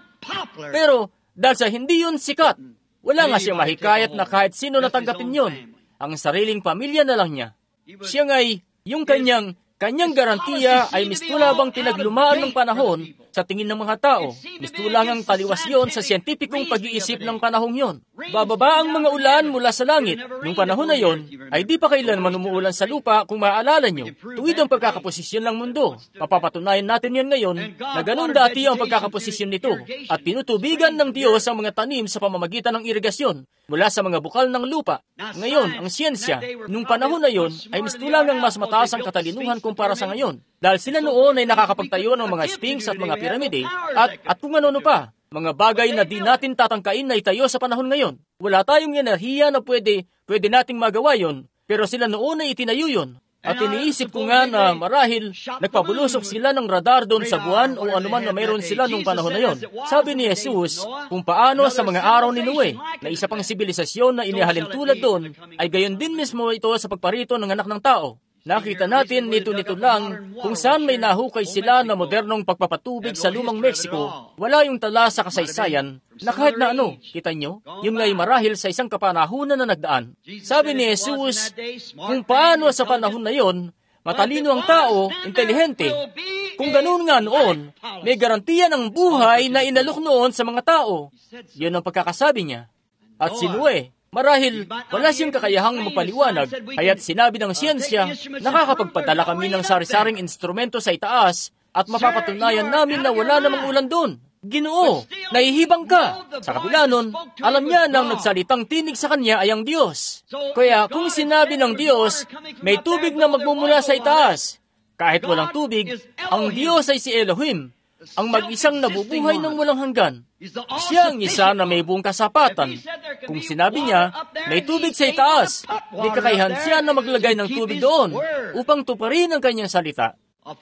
Pero dahil sa hindi yon sikat, wala nga siyang mahikayat na kahit sino natanggapin yon. Ang sariling pamilya na lang niya. Siya nga'y, yung kanyang garantiya ay mistulabang pinaglumaan ng panahon sa tingin ng mga tao. Mistulang ang taliwas yon sa siyentipikong pag-iisip ng panahong yon. Bababa ang mga ulan mula sa langit. Nung panahon na yon, ay di pa kailanman umuulan sa lupa kung maaalala nyo. Tuwid ang pagkakaposisyon ng mundo. Mapapatunayan natin yan ngayon na ganun dati ang pagkakaposisyon nito. At pinutubigan ng Diyos ang mga tanim sa pamamagitan ng irigasyon mula sa mga bukal ng lupa. Ngayon, ang siyensya, nung panahon na yon, ay mistulang ang mas mataas ang katalinuhan kumpara sa ngayon. Dahil sila noon ay nakakapagtayo ng mga sphinx at mga piramide, at kung ano-ano pa, mga bagay na di natin tatangkain na itayo sa panahon ngayon. Wala tayong enerhiya na pwede nating magawa yon, pero sila noon ay itinayo yon. At iniisip ko nga na marahil nagpabulusok sila ng radar doon sa buwan o anuman na mayroon sila nung panahon na yon. Sabi ni Jesus, kung paano sa mga araw ni Noe, na isa pang sibilisasyon na inihalin tulad doon, ay gayon din mismo ito sa pagparito ng anak ng tao. Nakita natin nito lang kung saan may nahukay sila na modernong pagpapatubig sa lumang Mexico. Wala yung tala sa kasaysayan na kahit na ano, kita nyo, yung ngay marahil sa isang kapanahunan na nagdaan. Sabi ni Jesus, kung paano sa panahon na yon, matalino ang tao, intelihente. Kung ganoon nga noon, may garantiya ng buhay na inalok noon sa mga tao. Yun ang pagkakasabi niya. At si Noe, marahil wala siyang kakayahang magpaliwanag, kaya't sinabi ng siyensya, nakakapagpadala kami ng sari-saring instrumento sa itaas at mapapatunayan namin na wala namang ulan doon. Ginoo, nahihibang ka. Sa kabila nun, alam niya na ang nagsalitang tinig sa kanya ay ang Diyos. Kaya kung sinabi ng Diyos, may tubig na magmumula sa itaas, kahit walang tubig, ang Diyos ay si Elohim, ang mag-isang nabubuhay ng walang hanggan. Siya ang isa na may buong kasapatan. Kung sinabi niya, may tubig sa itaas, may kakayahan siya na maglagay ng tubig doon upang tuparin ang kanyang salita.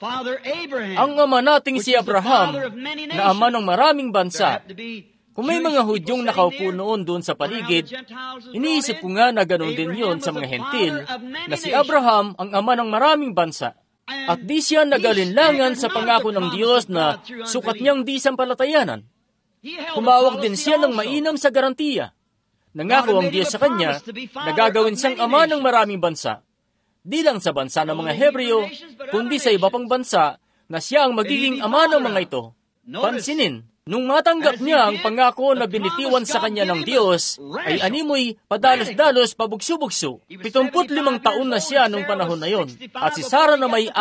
Ang ama nating si Abraham, na ama ng maraming bansa, kung may mga Hudyong nakaupo noon doon sa paligid, iniisip ko nga na ganoon din yun sa mga hentil, na si Abraham ang ama ng maraming bansa. At di siya nagalinlangan sa pangako ng Diyos na sukat niyang di sampalatayanan. Humawak din siya ng mainam sa garantiya. Nangako ang Diyos sa kanya na gagawin siyang ama ng maraming bansa. Di lang sa bansa ng mga Hebreo, kundi sa iba pang bansa na siya ang magiging ama ng mga ito. Pansinin, nung matanggap niya ang pangako na binitiwan sa kanya ng Diyos, ay animoy padalos-dalos pabugso-bugso. 75 taon na siya nung panahon na yon, at si Sarah na may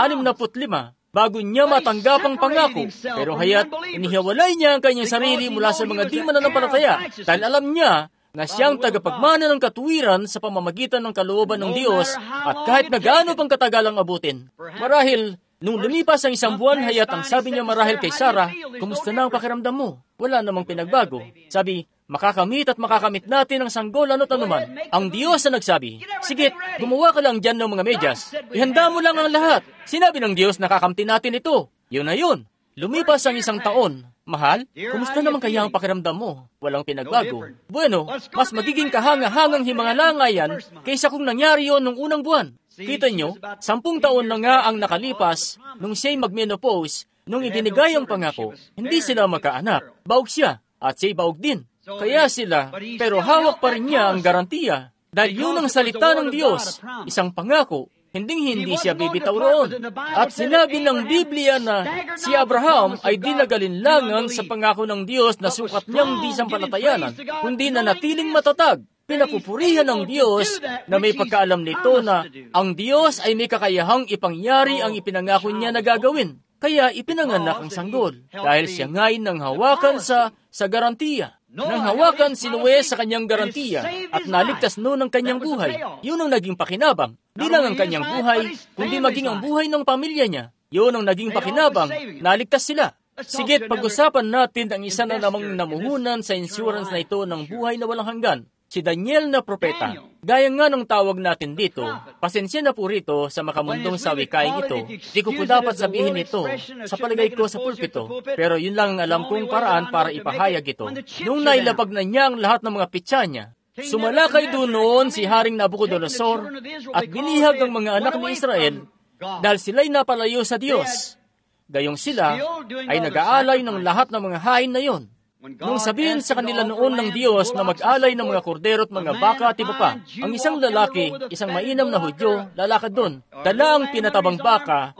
65 bago niya matanggap ang pangako. Pero hayat, inihiwalay niya ang kanyang sarili mula sa mga di mananampalataya dahil alam niya na siyang tagapagmana ng katuwiran sa pamamagitan ng kalooban ng Diyos at kahit na gaano pang katagalang abutin. Marahil, nung lumipas ang 1 buwan, hayat ang sabi niya marahil kay Sarah, "Kumusta na ang pakiramdam mo?" Wala namang pinagbago. Sabi, "Makakamit at makakamit natin ang sanggol ano't anuman." Ang Diyos na nagsabi, "Sige, gumawa ka lang dyan ng mga medyas. Ihanda mo lang ang lahat." Sinabi ng Diyos, "Nakakamti natin ito." Yun na yun. Lumipas ang 1 taon. "Mahal, kumusta naman kaya ang pakiramdam mo?" Walang pinagbago. Bueno, mas magiging kahanga-hangang himangalangayan kaysa kung nangyari yon nung unang buwan. Kita nyo, 10 taon na nga ang nakalipas nung siya'y mag-menopause, nung ibinigay ang pangako. Hindi sila magkaanak. Baog siya, at siya'y baog din. Kaya sila, pero hawak pa rin niya ang garantiya. Dahil yun ang salita ng Diyos, isang pangako, hindi siya bibitaw roon. At sinabi ng Biblia na si Abraham ay di nagalinlangan sa pangako ng Diyos na sukat niyang di sampalatayanan, kundi na natiling matatag. Pinapupurihan ng Diyos na may pagkaalam nito na ang Diyos ay may kakayahang ipangyari ang ipinangako niya na gagawin. Kaya ipinanganak ang sanggol dahil siya nga'y nang hawakan sa garantiya. Nang hawakan si Noe sa kanyang garantiya at naligtas noon ang kanyang buhay. Yun ang naging pakinabang. Di lang ang kanyang buhay, kundi maging ang buhay ng pamilya niya. Yun ang naging pakinabang. Naligtas sila. Sige, pag-usapan natin ang isa na namang namuhunan sa insurance na ito ng buhay na walang hanggan. Si Daniel na propeta. Gaya nga ng tawag natin dito, pasensya na po rito sa makamundong sawikaing ito. Di ko po dapat sabihin ito sa palagay ko sa pulpito, pero yun lang ang alam kong paraan para ipahayag ito. Nung nailapag na niya ang lahat ng mga pitsa niya, sumalakay doon noon si Haring Nabucodonosor at binihag ang mga anak ni Israel dahil sila'y napalayo sa Diyos. Gayong sila ay nag-aalay ng lahat ng mga hain na yon. Nung sabihin sa kanila noon ng Diyos na mag-alay ng mga kordero at mga baka at iba pa, ang isang lalaki, isang mainam na Hudyo, lalakad doon. Dala ang pinatabang baka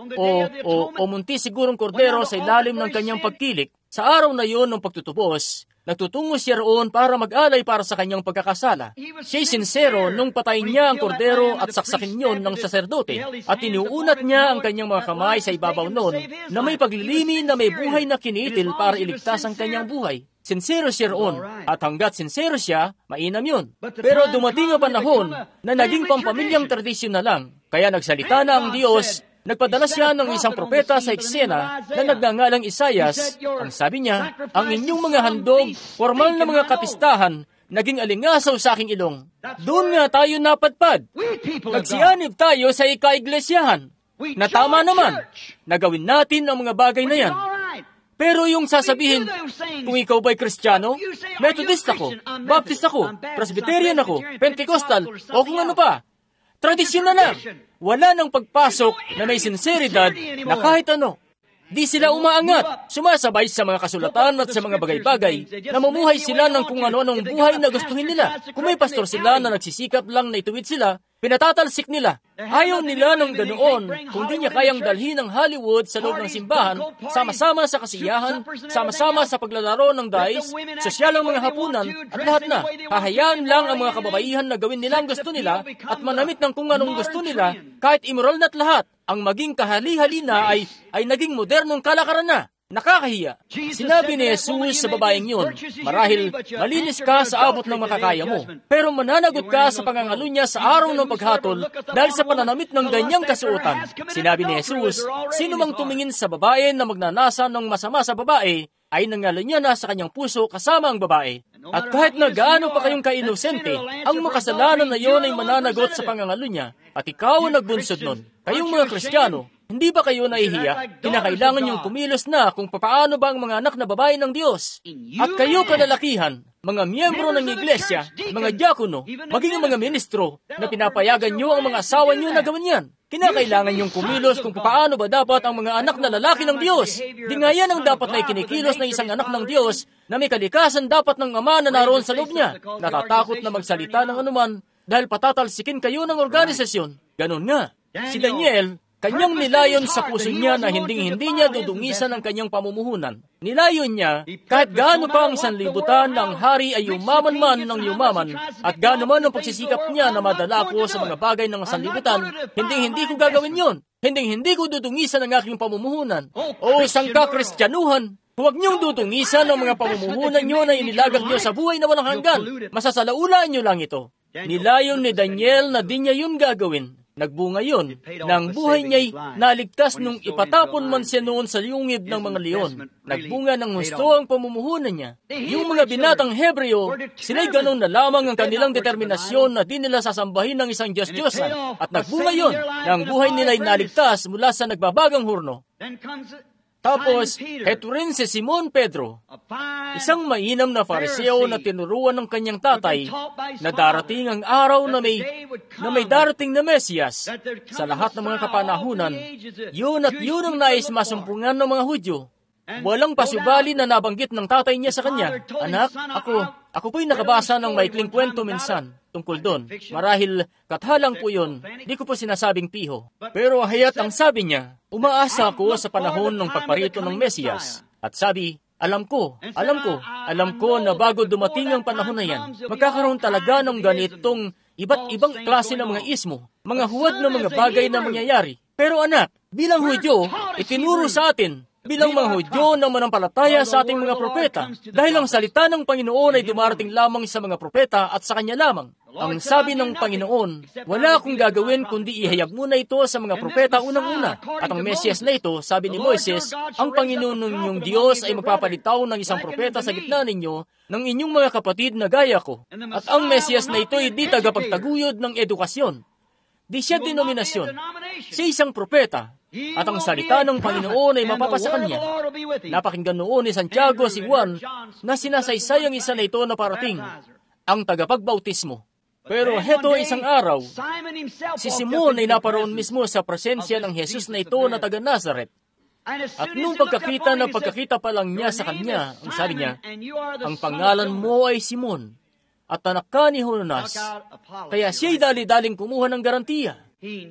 o munti sigurong kordero sa ilalim ng kanyang pagkilik. Sa araw na yon ng pagtutubos, nagtutungo siya roon para mag-alay para sa kanyang pagkakasala. Siya'y sinsero nung patayin niya ang kordero at saksakin yon ng saserdote at iniuunat niya ang kanyang mga kamay sa ibabaw noon na may paglilimi na may buhay na kinitil para iligtas ang kanyang buhay. Sinsero siya roon, at hanggat sinsero siya, mainam yun. Pero dumating ang panahon na naging pampamilyang tradisyon na lang, kaya nagsalita na ang Diyos. Nagpadala siya ng isang propeta sa eksena na nagngangalang Isayas. Ang sabi niya, "Ang inyong mga handog, formal na mga kapistahan, naging alingasaw sa aking ilong. Doon nga tayo napadpad. Nagsianib tayo sa ika-iglesyahan. Na tama naman, nagawin natin ang mga bagay na yan. Pero yung sasabihin, kung ikaw ba'y Kristiyano, Methodist ako, Baptist ako, Presbyterian ako, Pentecostal, o kung ano pa, tradisyon na lang. Wala nang pagpasok na may sinseridad na kahit ano. Di sila umaangat, sumasabay sa mga kasulatan at sa mga bagay-bagay, namumuhay sila ng kung ano-anong buhay na gustuhin nila. Kung may pastor sila na nagsisikap lang na ituwid sila, pinatatalsik nila. Ayaw nila ng ganoon, kung di niya kayang dalhin ng Hollywood sa loob ng simbahan, sama-sama sa kasiyahan, sama-sama sa paglalaro ng dice, sosyalang mga hapunan, at lahat na. Hahayaan lang ang mga kababaihan na gawin nila ang gusto nila at manamit ng kung anong gusto nila, kahit immoral na't lahat. Ang maging kahali-halina ay naging modernong kalakaran na. Nakakahiya. Sinabi ni Jesus sa babaeng yun, "Marahil malinis ka sa abot ng makakaya mo, pero mananagot ka sa pangangalo niya sa araw ng paghatol dahil sa pananamit ng ganyang kasuotan." Sinabi ni Jesus, "Sino mang tumingin sa babae na magnanasa ng masama sa babae, ay nangalo niya na sa kanyang puso kasama ang babae. At kahit na gaano pa kayong ka-inosente, ang makasalanan na iyon ay mananagot sa pangangalo niya, at ikaw ang nagbunsod nun. Kayong mga Kristiyano, Hindi ba kayo nahihiya? Kinakailangan niyong kumilos na kung papaano ba ang mga anak na babae ng Diyos. At kayo kalalakihan, mga miyembro ng iglesia, mga diakono, maging mga ministro, na pinapayagan niyo ang mga asawa niyo na gawin yan. Kinakailangan niyong kumilos kung paano ba dapat ang mga anak na lalaki ng Diyos. Di nga yan ang dapat na ikinikilos ng isang anak ng Diyos na may kalikasan dapat ng ama na naroon sa loob niya. Natatakot na magsalita ng anuman dahil patatalsikin kayo ng organisasyon. Ganon nga. Si Daniel, kanyang nilayon sa puso niya na hindi niya dudungisan ang kanyang pamumuhunan. Nilayon niya, kahit gaano pa ang sanlibutan ng hari ay yumaman man ng yumaman, at gaano man ang pagsisikap niya na madala ko sa mga bagay ng sanlibutan, hindi ko gagawin yon. Hindi ko dudungisan ang aking pamumuhunan. O sangka Kristyanuhan, huwag niyong dudungisan ang mga pamumuhunan niyo na inilagak niyo sa buhay na walang hanggan. Masasalaulaan niyo lang ito. Nilayon ni Daniel na di niya yun gagawin. Nagbunga yun, na ang buhay niya'y naligtas nung ipatapon man siya noon sa yungib ng mga leon. Nagbunga ng gusto ang pamumuhunan niya. Yung mga binatang Hebreo, sila'y ganun na lamang ang kanilang determinasyon na di nila sasambahin ng isang Diyos-Diyosan. At nagbunga yun, na ang buhay nila'y naligtas mula sa nagbabagang hurno. Tapos, heto rin si Simon Pedro, isang mainam na Fariseo na tinuruan ng kanyang tatay na darating ang araw na may darating na Mesiyas sa lahat ng mga kapanahunan. Yun ang nais masumpungan ng mga Hudyo. Walang pasubali na nabanggit ng tatay niya sa kanya. Anak, ako po'y nakabasa ng maikling kwento minsan tungkol doon. Marahil kathalang po yun, di ko po sinasabing piho. Pero hayat ang sabi niya, umaasa ako sa panahon ng pagparito ng Mesiyas. At sabi, alam ko na bago dumating ang panahon na yan, magkakaroon talaga ng ganitong iba't ibang klase ng mga ismo, mga huwad na mga bagay na mangyayari. Pero anak, bilang Hudyo, itinuro sa atin, bilang mga Hudyo na manampalataya sa ating mga propeta, dahil ang salita ng Panginoon ay dumarating lamang sa mga propeta at sa Kanya lamang. Ang sabi ng Panginoon, wala akong gagawin kundi ihayag muna ito sa mga propeta unang-una. At ang Mesiyas na ito, sabi ni Moises, ang Panginoon ninyong Diyos ay magpapalitaw ng isang propeta sa gitna ninyo ng inyong mga kapatid na gaya ko. At ang Mesiyas na ito ay di tagapagtaguyod ng edukasyon. Di siya denominasyon. Siya isang propeta. At ang salita ng Panginoon ay mapapasa kanya. Napakinggan noon ni Santiago si Juan na sinasaysay ang isa na ito na parating, ang tagapagbautismo. Pero heto isang araw, si Simon ay naparoon mismo sa presensya ng Jesus na ito na taga Nazaret. At nung pagkakita pa lang niya sa kanya, ang sabi niya, ang pangalan mo ay Simon, at anak ka ni Jonas. Kaya siya'y dali-daling kumuha ng garantiya.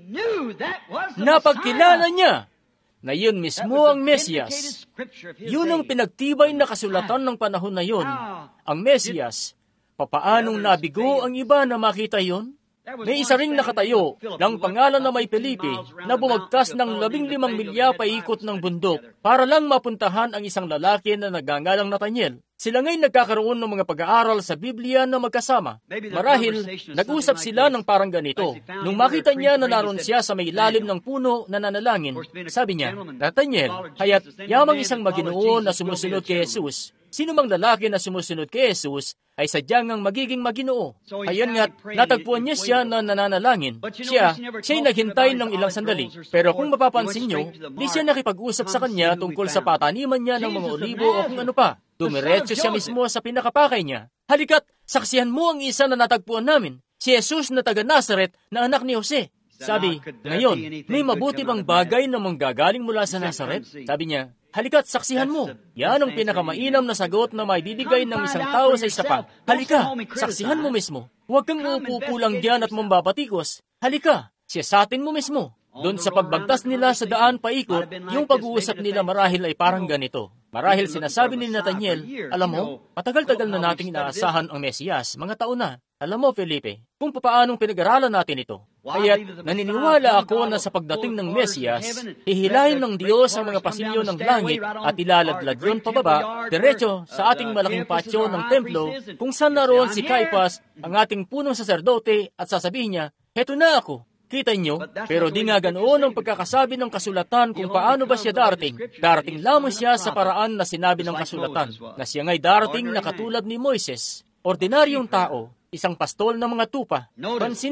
Napagkilala niya na yun mismo ang Mesiyas. Yun ang pinagtibay na kasulatan ng panahon na yun, ang Mesiyas. Papaanong nabigo ang iba na makita yon? May isa ring nakatayo ng pangalan na may Felipe na bumagtas ng 15 milya paikot ng bundok para lang mapuntahan ang isang lalaki na nagngangalang Nathaniel. Sila ngay nagkakaroon ng mga pag-aaral sa Biblia na magkasama. Marahil, nag-usap sila ng parang ganito. Nung makita niya na naroon siya sa may ilalim ng puno na nanalangin, sabi niya, Nathaniel, haya't yamang isang Maginoo na sumusunod kay Jesus. Sino mang lalaki na sumusunod kay Jesus ay sadyang ang magiging Maginoo. Ayan nga't natagpuan niya siya na nananalangin. Siya'y naghintay ng ilang sandali. Pero kung mapapansin niyo, di siya nakipag-usap sa kanya tungkol sa pataniman niya ng mga olibo o kung ano pa. Dumiretso siya mismo sa pinakapakay niya. Halika't, saksihan mo ang isa na natagpuan namin, si Jesus na taga Nazaret na anak ni Jose. Sabi, ngayon, may mabuti bang bagay na manggagaling mula sa Nazaret? Sabi niya, halika't saksihan mo. Yan ang pinakamainam na sagot na may bibigay ng isang tao sa isa pa. Halika, saksihan mo mismo. Huwag kang uupo lang diyan at mambabatikos. Halika, siyasatin mo mismo. Doon sa pagbagtas nila sa daan paikot, yung pag-uusap nila marahil ay parang ganito. Marahil sinasabi ni Nathaniel, alam mo, matagal-tagal na nating inaasahan ang Mesiyas, mga taon na. Alam mo, Felipe, kung paanong pinag-aralan natin ito. Kaya't naniniwala ako na sa pagdating ng Mesiyas, hihilahin ng Diyos ang mga pasilyo ng langit at ilaladlad yun pababa, diretso sa ating malaking patio ng templo, kung saan naroon si Caiphas, ang ating punong saserdote, at sasabihin niya, heto na ako. Kita nyo, pero di nga ganoon ang pagkakasabi ng kasulatan kung paano ba siya darating. Darating lamang siya sa paraan na sinabi ng kasulatan, na siya nga'y darating na katulad ni Moises, ordinaryong tao, isang pastol ng mga tupa. Pansinin,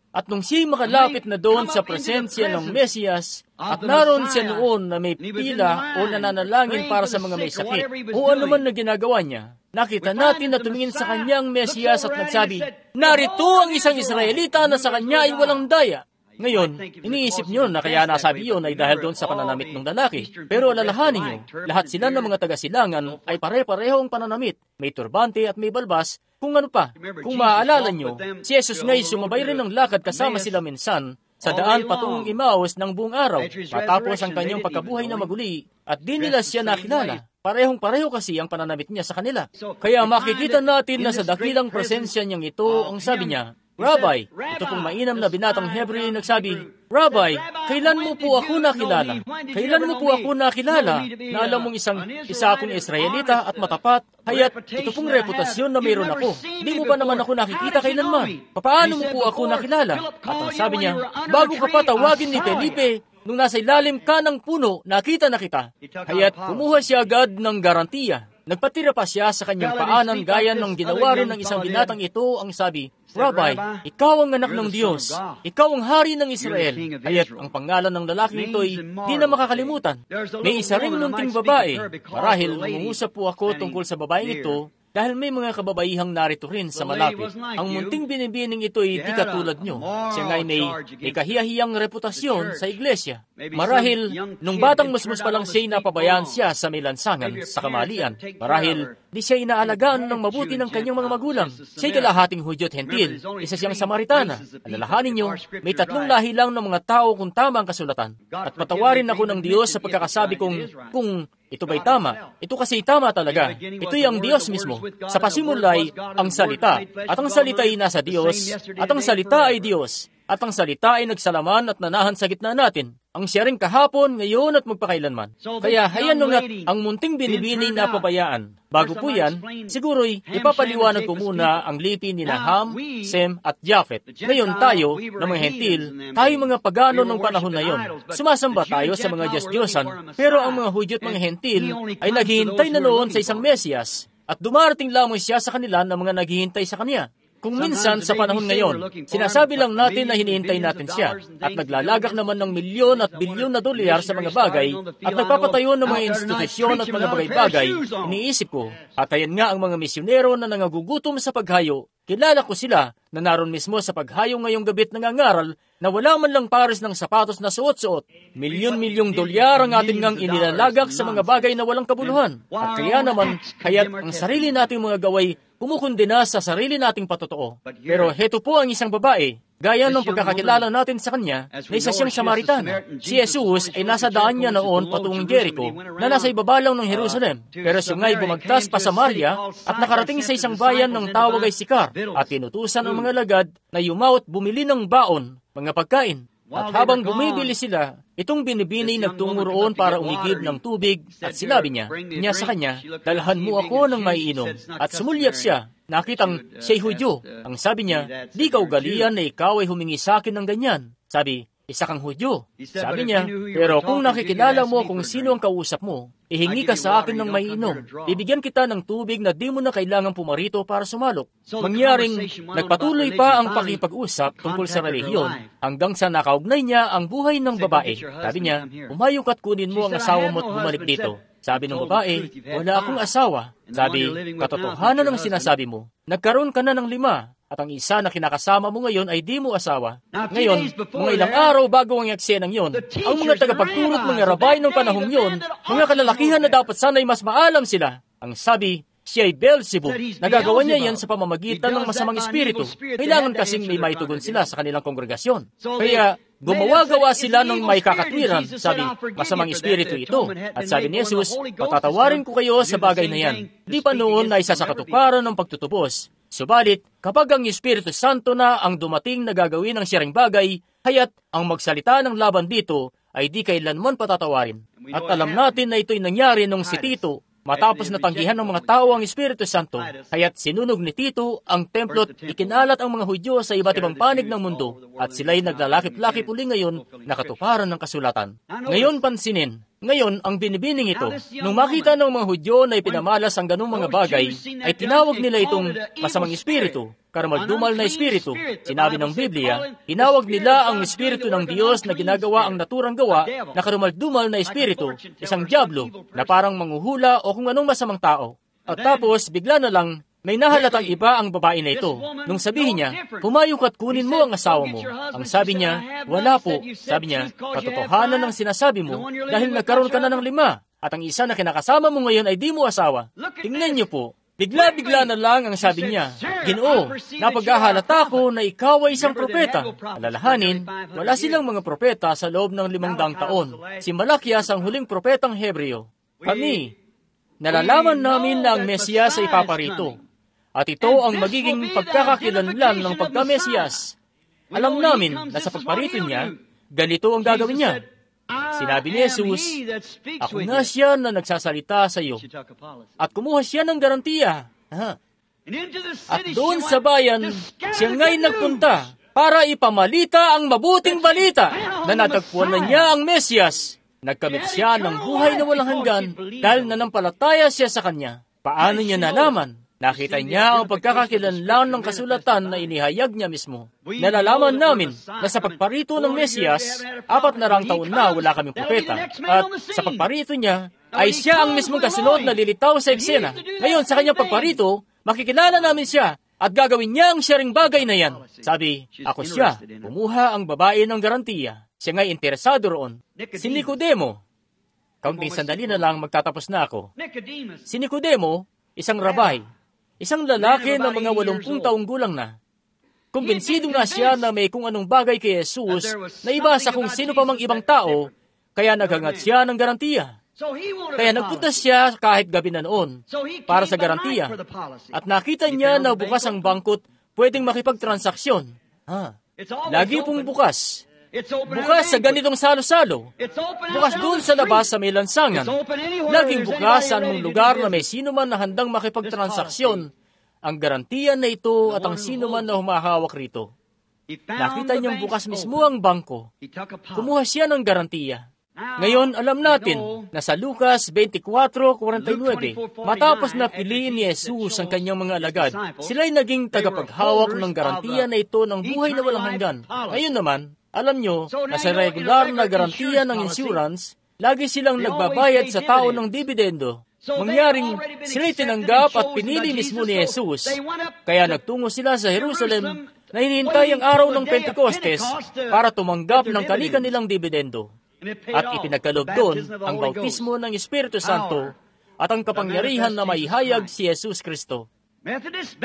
At nung siya'y makalapit na doon sa presensya ng Mesiyas, at naroon siya noon na may pila o nananalangin para sa mga may sakit, o ano man na ginagawa niya, nakita natin na tumingin sa kanyang Mesiyas at nagsabi, "Narito ang isang Israelita na sa kanya ay walang daya." Ngayon, iniisip niyo na kaya nasabi yun ay dahil doon sa pananamit ng lalaki. Pero alalahanin niyo, lahat sila ng mga taga-silangan ay pare-parehong pananamit. May turbante at may balbas, kung ano pa. Kung maaalala niyo, si Jesus nga'y sumabay rin ng lakad kasama sila minsan sa daan patungong Emmaus ng buong araw, matapos ang kanyang pagkabuhay na maguli, at di nila siya nakilala. Parehong-pareho kasi ang pananamit niya sa kanila. Kaya makikita natin na sa dakilang presensya niyang ito, ang sabi niya, "Rabbi," ito pong mainam na binatang Hebreo nagsabi, "Rabbi, kailan mo po ako nakilala? Kailan mo po ako nakilala na alam mong isa akong Israelita at matapat, haya't ito pong reputasyon na mayroon ako. Di mo ba naman ako nakikita kailanman? Paano mo po ako nakilala?" At ang sabi niya, "Bago ka pa tawagin ni Felipe, nung nasa ilalim ka ng puno, nakita na kita." Haya't kumuha siya agad ng garantiya. Nagpatira pa siya sa kanyang paanan gaya ng ginawa rin ng isang binatang ito, ang sabi, "Rabbi, ikaw ang anak ng Diyos. Ikaw ang hari ng Israel." Haya't ang pangalan ng lalaki ito ay di na makakalimutan. May isa ring munting babae. Marahil nangungusap po ako tungkol sa babaeng ito dahil may mga kababaihang narito rin sa malapit. Ang munting binibining ito ay di katulad nyo. Siya nga'y may kahiyahiyang reputasyon sa iglesia. Marahil, nung batang musmus pa lang siya'y napabayaan siya sa may lansangan, sa kamalian. Marahil, di siya inaalagaan ng mabuti ng kanyang mga magulang. Siya'y kalahating Hudyo at Hentil, isa siyang Samaritana. Alalahanin nyo, may 3 lahi lang ng mga tao kung tama ang kasulatan. At patawarin ako ng Diyos sa pagkakasabi kung ito ba'y tama? Ito kasi tama talaga. Ito'y ang Diyos mismo. Sa pasimulay, ang salita. At ang salita ay nasa Diyos. At ang salita ay Diyos. At ang salita ay nagsalaman at nanahan sa gitna natin. Ang siya rin kahapon, ngayon at magpakailanman. Kaya hayan nung ang munting binibining na pabayaan. Bago po yan, siguro'y ipapaliwanag ko muna ang lipi ni Ham, Sem at Japhet. Ngayon tayo, na mga Hentil, tayo mga pagano ng panahon na yon. Sumasamba tayo sa mga Diyos-Diyosan, pero ang mga Hudyo at mga Hentil ay naghihintay na noon sa isang Mesiyas, at dumarating lamang siya sa kanila na mga naghihintay sa kanya. Kung minsan sa panahon ngayon, sinasabi lang natin na hinihintay natin siya at naglalagak naman ng milyon at bilyon na dolyar sa mga bagay at nagpapatayo ng mga institusyon at mga bagay-bagay, iniisip ko, at ayan nga ang mga misyonero na nangagugutom sa paghayo, kilala ko sila na naroon mismo sa paghayo ngayong gabi't nangangaral na wala man lang pares ng sapatos na suot-suot. Milyon-milyong dolyar ang ating ngang inilalagak sa mga bagay na walang kabuluhan. At kaya naman, kaya't ang sarili nating mga gaway kumukundina sa sarili nating patotoo. Pero heto po ang isang babae. Gaya ng pagkakakilala natin sa kanya, na isa siyang Samaritana. Si Jesus ay nasa daan niya noon patungong Jericho na nasa ibaba lang ng Jerusalem. Pero siya nga'y bumagtas pa sa Samaria at nakarating sa isang bayan ng tawag ay Sikar at tinutusan ang mga lagad na yumaw at bumili ng baon, mga pagkain. At habang bumibili sila, itong binibini nagtungo roon para umigib ng tubig at sinabi niya sa kanya, "Dalhan mo ako ng maiinom." At sumulyak siya. Nakitang siya'y Hudyo. Ang sabi niya, "Di ka ugalian na ikaw ay humingi sa akin ng ganyan." Sabi, "Isa kang Hudyo." Sabi niya, "Pero kung nakikilala mo kung sino ang kausap mo, ihingi ka sa akin ng maiinom. Ibigyan kita ng tubig na di mo na kailangang pumarito para sumalok." Mangyaring, nagpatuloy pa ang pakipag-usap tungkol sa relihiyon hanggang sa nakaugnay niya ang buhay ng babae. Sabi niya, "Umayok at kunin mo ang asawa mo at bumalik dito." Sabi ng babae, "Wala akong asawa." Sabi, "Katotohanan ang sinasabi mo. Nagkaroon ka na ng 5. At ang isa na kinakasama mo ngayon ay di mo asawa." Ngayon, mga ilang araw bago ang eksenang yon, ang mga tagapagturo at mga rabay ng panahong yon, mga kalalakihan na dapat sana'y mas maalam sila, ang sabi, siya ay Beelzebub. Nagagawa niya yan sa pamamagitan ng masamang espiritu. Kailangan kasing may maitugon sila sa kanilang kongregasyon. Kaya, gumawa-gawa sila ng may kakatwiran. Sabi, masamang espiritu ito. At sabi ni Jesus, "Patatawarin ko kayo sa bagay na yan." Di pa noon na isa sa katuparan ng pagtutubos. Subalit, kapag ang Espiritu Santo na ang dumating na gagawin ng siyang bagay, haya't ang magsalita ng laban dito ay di kailanman patatawarin. At alam natin na ito'y nangyari nung si Tito, matapos natanggihan ng mga tao ang Espiritu Santo, kaya't sinunog ni Tito ang templo at ikinalat ang mga Hudyo sa iba't ibang panig ng mundo, at sila'y naglalakip-lakip uli ngayon na katuparan ng kasulatan. Ngayon pansinin, Ngayon, ang binibining ito, nung makita ng mga Hudyo na ipinamalas ang ganung mga bagay, ay tinawag nila itong masamang espiritu, karumaldumal na espiritu. Sinabi ng Biblia, tinawag nila ang espiritu ng Diyos na ginagawa ang naturang gawa na karumaldumal na espiritu, isang diablo, na parang manghuhula o kung anong masamang tao. At tapos, bigla na lang, may nahalatang iba ang babae na ito. Nung sabihin niya, pumayok at kunin mo ang asawa mo. Ang sabi niya, wala po. Sabi niya, katotohanan ng sinasabi mo dahil nagkaroon ka na ng 5. At ang isa na kinakasama mo ngayon ay di mo asawa. Tingnan niyo po. Bigla-bigla na lang ang sabi niya, Ginoo, napaghahalata ko na ikaw ay isang propeta. Alalahanin, wala silang mga propeta sa loob ng 500 taon. Si Malakias ang huling propetang Hebreo. Kami, nalalaman namin na ang Mesiyas ay paparito. At ito ang magiging pagkakakilanlan ng pagka-Mesiyas. Alam namin na sa pagparito niya, ganito ang gagawin niya. Sinabi ni Jesus, ako nga siya na nagsasalita sa iyo. At kumuha siya ng garantiya. At doon sa bayan, siya nga'y nagpunta para ipamalita ang mabuting balita na natagpuan na niya ang Mesiyas. Nagkamit siya ng buhay na walang hanggan dahil nanampalataya siya sa kanya. Paano niya nalaman? Nakita niya ang pagkakakilanlan ng kasulatan na inihayag niya mismo. Nalalaman namin na sa pagparito ng Mesiyas, 400 taon na wala kaming propeta. At sa pagparito niya, ay siya ang mismong kasunod na lilitaw sa eksena. Ngayon, sa kanyang pagparito, makikilala namin siya at gagawin niya ang sharing bagay na yan. Sabi, ako siya, kumuha ang babae ng garantiya. Siya nga'y interesado roon. Si Nicodemo, kaunting sandali na lang magtatapos na ako. Si Nicodemo, isang rabay, isang lalaki na mga 80 taong gulang na. Kumbinsido nga siya na may kung anong bagay kay Jesus na iba sa kung sino pa mang ibang tao, kaya naghangat siya ng garantiya. Kaya nagpunta siya kahit gabi na noon para sa garantiya. At nakita niya na bukas ang bangkot, pwedeng makipagtransaksyon. Lagi pong bukas. Bukas sa ganitong salo-salo. Bukas doon sa labas sa may lansangan. Laging bukas sa anong lugar na may sino man na handang makipagtransaksyon. Ang garantiya na ito at ang sino man na humahawak rito. Nakita niyang bukas mismo ang bangko. Kumuha siya ng garantiya. Ngayon, alam natin na sa Lucas 24:49, matapos na piliin ni Jesus ang kanyang mga alagad, sila'y naging tagapaghawak ng garantiya na ito ng buhay na walang hanggan. Ngayon naman, alam nyo na sa regular na garantiya ng insurance, lagi silang nagbabayad sa tao ng dividendo. Mangyaring sila'y tinanggap at pinili mismo ni Jesus. Kaya nagtungo sila sa Jerusalem na hinihintay ang araw ng Pentecostes para tumanggap ng kani-kanilang dividendo. At ipinagkaloob doon ang bautismo ng Espiritu Santo at ang kapangyarihan na maihayag si Jesus Kristo. Methodist,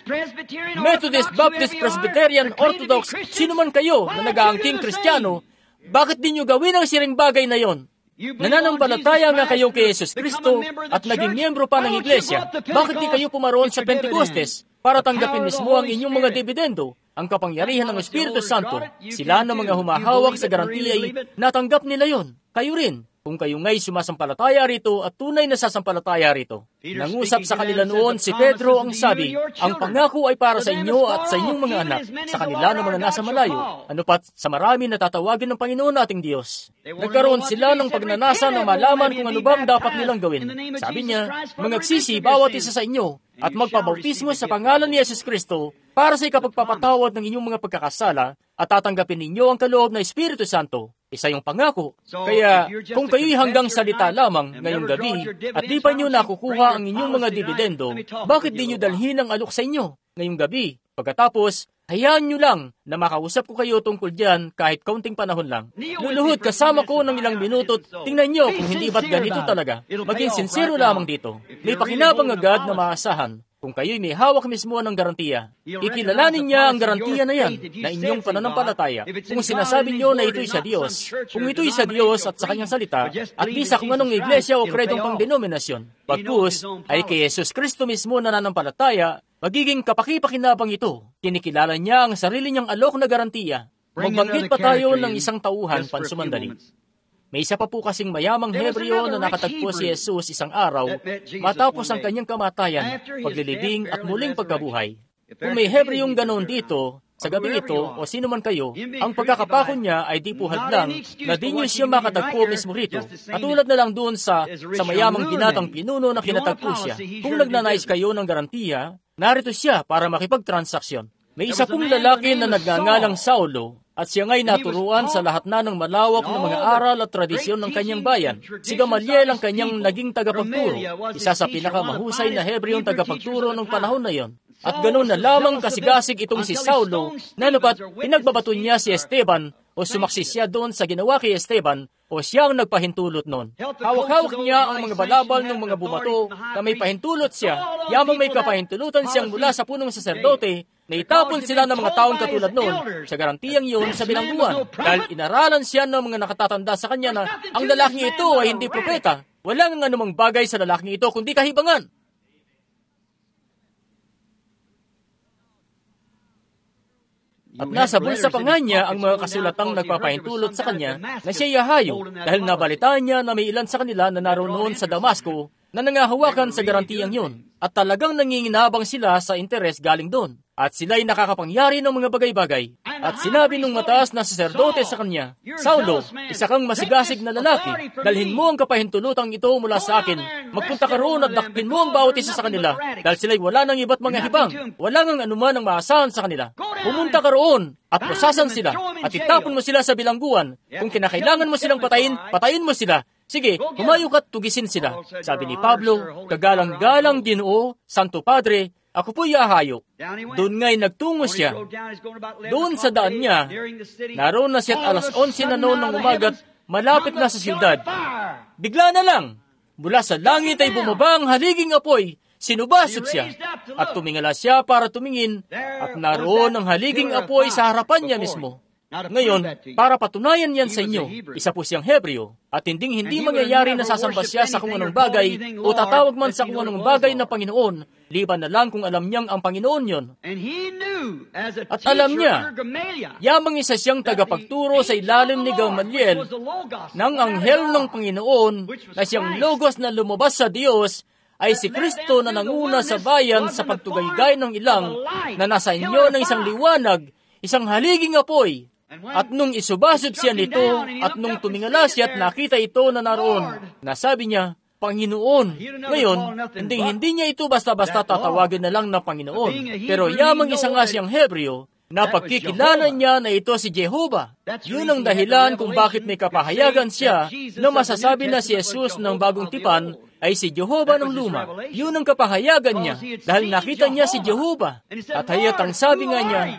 Baptist, Presbyterian, Orthodox, sino man kayo na nag-aangking Kristiyano, bakit di nyo gawin ang siring bagay na yon? Nananampalataya nga kayo kay Jesus Kristo at naging miyembro pa ng iglesia, bakit di kayo pumaroon sa Pentecostes para tanggapin mismo ang inyong mga dividendo? Ang kapangyarihan ng Espiritu Santo, sila na mga humahawak sa garantiya ay natanggap nila yon. Kayo rin, kung kayo nga'y sumasampalataya rito at tunay na sasampalataya rito. Nangusap sa kanila noon si Pedro ang sabi, ang pangako ay para sa inyo at sa inyong mga anak, sa kanila na mga nasa malayo, ano pat sa marami na tatawagin ng Panginoon nating Diyos. Nagkaroon sila ng pagnanasa na malaman kung ano bang dapat nilang gawin. Sabi niya, mangagsisi bawat isa sa inyo at magpabautismo sa pangalan ni Jesus Kristo para sa ikapagpapatawad ng inyong mga pagkakasala at tatanggapin ninyo ang kaloob na Espiritu Santo. Isa yung pangako. Kaya, kung kayo'y hanggang salita lamang ngayong gabi at di pa nyo nakukuha ang inyong mga dividendo, bakit di nyo dalhin ang alok sa inyo ngayong gabi? Pagkatapos, hayaan nyo lang na makausap ko kayo tungkol dyan kahit kaunting panahon lang. Luluhod kasama ko ng ilang minuto, tingnan nyo kung hindi ba't ganito talaga. Maging sincero lamang dito. May pakinabang agad na maasahan. Kung kayo'y may hawak mismo ng garantiya, ikilalanin niya ang garantiya na yan, na inyong pananampalataya. Kung sinasabi niyo na ito'y sa Diyos, kung ito'y sa Diyos at sa kanyang salita, at di sa kung anong iglesia o kredong pang denominasyon, pagkus ay kay Jesus Kristo mismo nananampalataya, magiging kapakipakinabang ito. Kinikilala niya ang sarili niyang alok na garantiya. Magbanggit pa tayo ng isang tauhan pansumandali. May isa pa po kasing mayamang Hebreo na nakatagpo si Jesus isang araw matapos ang kanyang kamatayan, paglilibing at muling pagkabuhay. Kung may Hebreong ganoon dito, Sa gabing ito, o sino man kayo, ang pagkakapako niya ay di puhad lang na di niyo siya makatagpo mismo rito. Katulad na lang doon sa mayamang binatang pinuno na kinatagpo siya. Kung nagnanais kayo ng garantiya, narito siya para makipagtransaksyon. May isa pong lalaki na nagngangalang Saulo, at siya nga'y naturuan sa lahat na ng malawak na mga aral at tradisyon ng kanyang bayan. Si Gamaliel ang kanyang naging tagapagturo, isa sa pinakamahusay na Hebreong tagapagturo ng panahon na yon. At ganoon na lamang kasigasig itong si Saulo, na napat pinagbabato niya si Esteban o sumaksi siya doon sa ginawa kay Esteban o siya ang nagpahintulot noon. Hawak-hawak niya ang mga balabal ng mga bumato na may pahintulot siya, yamang may kapahintulutan siyang mula sa punong saserdote na itapon sila ng mga taong katulad noon sa garantiyang iyon sa bilangguan. Dahil inaralan siya ng mga nakatatanda sa kanya na ang lalaking ito ay hindi propeta. Walang anumang bagay sa lalaking ito kundi kahibangan. At nasa bulsa pa nga niya ang mga kasulatang nagpapahintulot sa kanya na siya yahayo dahil nabalitaan niya na may ilan sa kanila na naroon sa Damasco na nangahawakan sa garantiyang yun at talagang nanginginabang sila sa interes galing doon. At sila'y nakakapangyari ng mga bagay-bagay. At sinabi nung mataas na saserdote sa kanya, Saulo, isa kang masigasig na lalaki. Dalhin mo ang kapahintulutang ito mula sa akin. Magpunta ka roon at dakpin mo ang bawat isa sa kanila. Dahil sila'y wala nang iba't mga hibang. Wala nang anuman ang maasahan sa kanila. Pumunta ka roon at prosasan sila. At itapon mo sila sa bilangguan. Kung kinakailangan mo silang patayin, patayin mo sila. Sige, humayo ka't tugisin sila. Sabi ni Pablo, kagalang-galang Ginoo, Santo Padre, ako po'y ahayo. Doon nga'y nagtungo siya. Doon sa daan niya, naroon na siya't alas 11 na noon ng umagat, malapit na sa siyudad. Bigla na lang, mula sa langit ay bumaba ang haliging apoy. Sinubasot siya, at tumingala siya para tumingin, at naroon ang haliging apoy sa harapan niya mismo. Ngayon, para patunayan yan sa inyo, isa po siyang Hebreo, at hindi mangyayari na sasamba siya sa kung anong bagay o tatawag man sa kung anong bagay na Panginoon, liban na lang kung alam niyang ang Panginoon yon. At alam niya, yamang isa siyang tagapagturo sa ilalim ni Gamaliel ng anghel ng Panginoon na siyang logos na lumabas sa Diyos ay si Kristo na nanguna sa bayan sa pagtugaygay ng ilang na nasa inyo ng isang liwanag, isang haliging apoy. At nung isubasot siya nito, at nung tumingala siya at nakita ito na naroon, nasabi niya, Panginoon. Ngayon, hindi niya ito basta-basta tatawagin na lang na Panginoon. Pero yamang isa nga siyang Hebreo, napagkikilala niya na ito si Jehovah. Yun ang dahilan kung bakit may kapahayagan siya na masasabi na si Jesus ng bagong tipan ay si Jehovah ng luma. Yun ang kapahayagan niya dahil nakita niya si Jehovah. At hayatang sabi nga niya,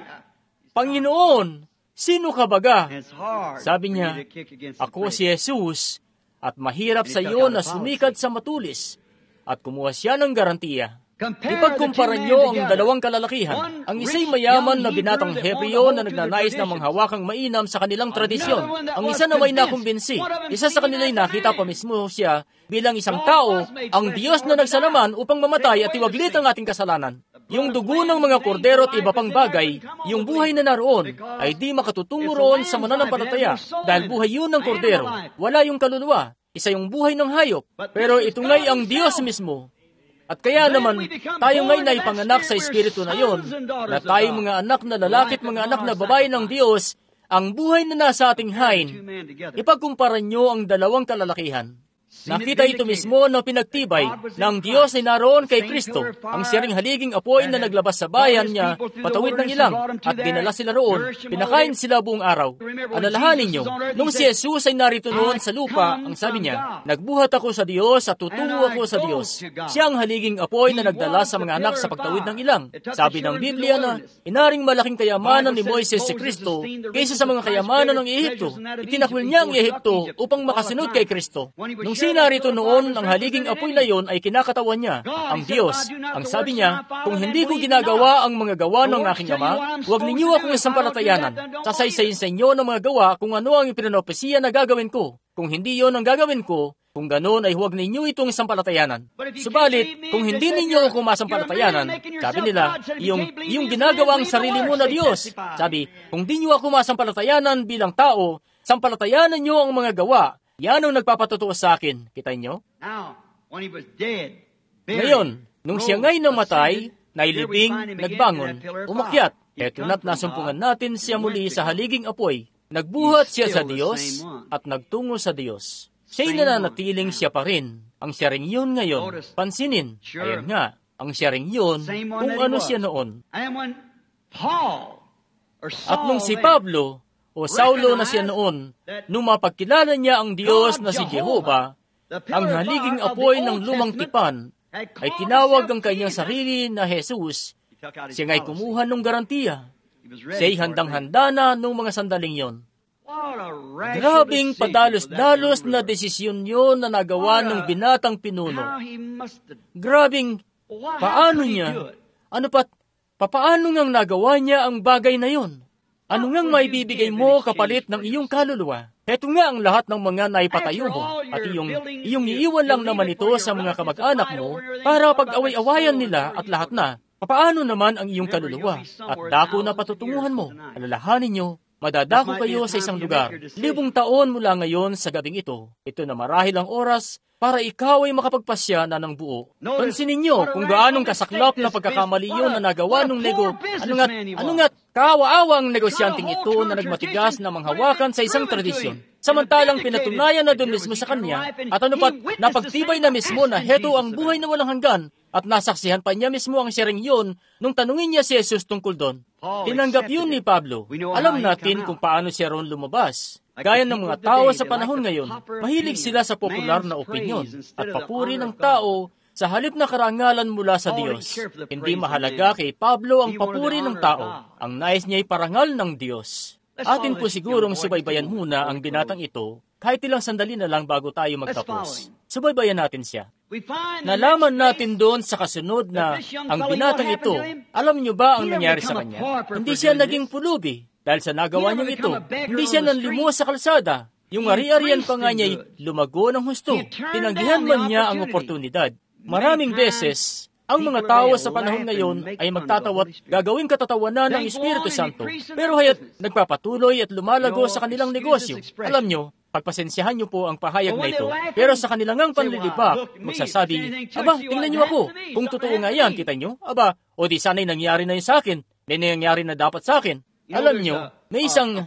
Panginoon, sino ka baga? Sabi niya, ako si Jesus, at mahirap sa iyo na sumikad sa matulis. At kumuha siya ng garantiya. Ipagkumpara niyo ang dalawang kalalakihan. Ang isa'y mayaman na binatang Hebreo na nagnanais na manghawakang mainam sa kanilang tradisyon. Ang isa na may nakumbinsi. Isa sa kanila'y nakita pa mismo siya bilang isang tao, ang Diyos na nagsalaman upang mamatay at iwaglit ang ating kasalanan. Yung dugo ng mga kordero at iba pang bagay, yung buhay na naroon, ay di makatutungo roon sa mananampalataya dahil buhay yun ng kordero. Wala yung kaluluwa. Isa yung buhay ng hayop. Pero ito nga'y ang Diyos mismo. At kaya naman, tayo nga'y naipanganak sa Espiritu na yon, na tayo mga anak na lalaki at mga anak na babae ng Diyos, ang buhay na nasa ating hain. Ipagkumpara nyo ang dalawang kalalakihan. Nakita ito mismo na pinagtibay na ang Diyos ay naroon kay Kristo, ang siyang haliging apoy na naglabas sa bayan niya, patawid ng ilang, at dinala sila roon, pinakain sila buong araw. Alalahanin niyo, nung si Jesus ay narito noon sa lupa, ang sabi niya, nagbuhat ako sa Diyos at tutungo ako sa Diyos. Siya ang haliging apoy na nagdala sa mga anak sa pagtawid ng ilang. Sabi ng Biblia na, inaring malaking kayamanan ni Moises si Kristo kaysa sa mga kayamanan ng Ehipto. Itinakwil niya ang Ehipto upang makasunod kay Kristo. Nung sinarito noon, ang haliging apoy na yon ay kinakatawan niya, ang Diyos. Ang sabi niya, kung hindi ko ginagawa ang mga gawa ng aking Ama, huwag ninyo akong sampalatayanan. Sasaysayin sa inyo ng mga gawa kung ano ang ipinanopesiya na gagawin ko. Kung hindi yon ang gagawin ko, kung ganoon ay huwag ninyo itong sampalatayanan. Subalit, kung hindi ninyo ako masampalatayanan, sabi nila, yung ginagawang sarili mo na Diyos. Sabi, kung di nyo ako masampalatayanan bilang tao, sampalatayanan nyo ang mga gawa. Yan ang nagpapatotoo sa akin. Kita nyo? Ngayon, nung siya nga'y namatay, nailibing, nagbangon, umakyat. Eto na't nasumpungan natin siya muli sa haliging apoy. Nagbuhat siya sa Diyos at nagtungo sa Diyos. Siya'y nananatiling siya pa rin. Ang siya rin yun ngayon. Pansinin, ayan nga, ang siya rin yun kung ano siya noon. At nung si Pablo, o Saulo na siya noon, nung mapagkilala niya ang Diyos na si Jehovah, ang haliging apoy ng lumang tipan, ay tinawag ang kanyang sarili na Jesus. Siya nga'y kumuha ng garantiya. Siya'y handang-handa na nung mga sandaling yon. Grabing padalos-dalos na desisyon yon na nagawa ng binatang pinuno. Grabing, paano niya? Paano ngang nagawa niya ang bagay na yon? Ano ngang maibibigay mo kapalit ng iyong kaluluwa? Heto nga ang lahat ng mga naipatayo mo at iyong iiwan lang naman ito sa mga kamag-anak mo para pag-away-awayan nila at lahat na. Paano naman ang iyong kaluluwa at dako na patutunguhan mo? Alalahanin nyo, madadako kayo sa isang lugar. 1,000 taon mula ngayon sa gabing ito. Ito na marahil ang oras para ikaw ay makapagpasya na ng buo. Pansinin nyo kung gaanong kasaklap na pagkakamali yun na nagawa ng ano nga't kaawa-awang negosyanteng ito na nagmatigas na manghawakan sa isang tradisyon. Samantalang pinatunayan na doon mismo sa kanya at napagtibay na mismo na heto ang buhay na walang hanggan at nasaksihan pa niya mismo ang siya ring yun nung tanungin niya si Jesus tungkol doon. Tinanggap yun ni Pablo. Alam natin kung paano siya ron lumabas. Gaya ng mga tao sa panahon ngayon, mahilig sila sa popular na opinyon at papuri ng tao sa halip na karangalan mula sa Diyos. Hindi mahalaga kay Pablo ang papuri ng tao. Ang nais niya ay parangal ng Diyos. Atin po sigurong subaybayan muna ang binatang ito kahit ilang sandali na lang bago tayo magtapos. Subaybayan natin siya. Nalaman natin doon sa kasunod na ang binatang ito, alam niyo ba ang nangyari sa kanya? Hindi siya naging pulubi. Dahil sa nagawa niyang ito, hindi siya nanlimos sa kalsada. Yung ari-arian pa nga niya'y lumago ng husto. Tinanggihan man niya ang oportunidad. Maraming beses, ang mga tao sa panahon ngayon ay magtatawat gagawing katatawanan ng Espiritu Santo. Pero haya't nagpapatuloy at lumalago sa kanilang negosyo. Alam niyo, pagpasensyahan niyo po ang pahayag na ito. Pero sa kanilang panlilibak, magsasabi, aba, tingnan niyo ako. Kung totoo nga yan, kita niyo, aba, o di sana'y nangyari na yun sa akin. May nangyari na dapat sa akin. Alam nyo, may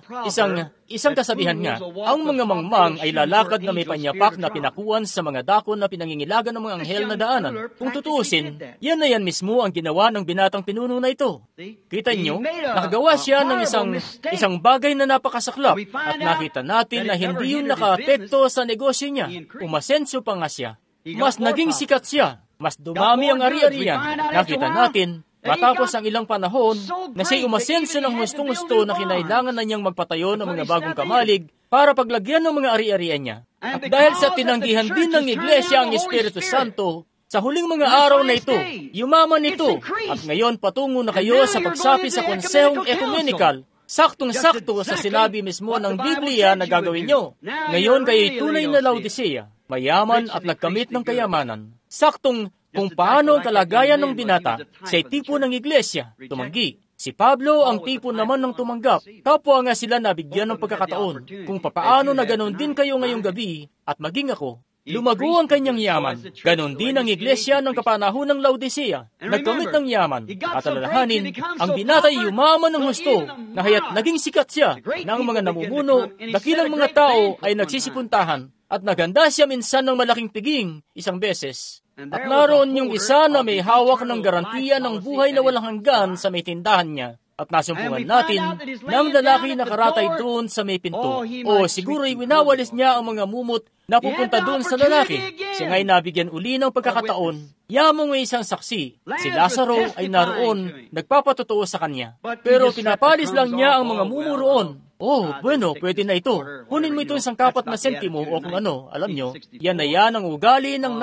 isang kasabihan nga, ang mga mangmang ay lalakad na may panyapak na pinakuan sa mga dakon na pinangingilagan ng mga anghel na daanan. Kung tutuusin, yan na yan mismo ang ginawa ng binatang pinuno na ito. Kita nyo, nakagawa siya ng isang bagay na napakasaklap at nakita natin na hindi yun nakaapekto sa negosyo niya. Umasenso pa nga siya. Mas naging sikat siya. Mas dumami ang ari-arian. Nakita natin, matapos ang ilang panahon, na siya'y umasenso ng hustong-husto na kinailangan na niyang magpatayo ng mga bagong kamalig para paglagyan ng mga ari-arian niya. At dahil sa tinanggihan din ng Iglesia ang Espiritu Santo, sa huling mga araw na ito, yumaman ito. At ngayon patungo na kayo sa pagsapi sa konsehong ekumenikal, saktong-sakto sa sinabi mismo ng Biblia na gagawin nyo. Ngayon kayo'y tunay na Laodicea, mayaman at nagkamit ng kayamanan. Saktong kung paano ang kalagayan ng binata sa tipo ng iglesia, tumanggi. Si Pablo ang tipo naman ng tumanggap. Kapwa nga sila nabigyan ng pagkakataon kung papaano na ganon din kayo ngayong gabi at maging ako. Lumago ang kanyang yaman. Ganon din ang iglesia ng kapanahon ng Laodicea. Nagkamit ng yaman. At alalahanin, ang binata'y yumaman ng husto na haya't naging sikat siya na ang mga namumuno, dakilang mga tao ay nagsisipuntahan at naganda siya minsan ng malaking piging isang beses. At naroon yung isa na may hawak ng garantiya ng buhay na walang hanggan sa may tindahan niya. At nasumpungan natin na ang lalaki nakaratay doon sa may pinto. O siguro'y winawalis niya ang mga mumot na pupunta doon sa lalaki. Siya nga'y nabigyan uli ng pagkakataon. Yamang may isang saksi. Si Lazaro ay naroon, nagpapatotoo sa kanya. Pero pinapalis lang niya ang mga mumuroon. Oh, bueno, pwede na ito. Kunin mo ito isang 4 na sentimo o kung ano, alam nyo, yan na yan ang ugali ng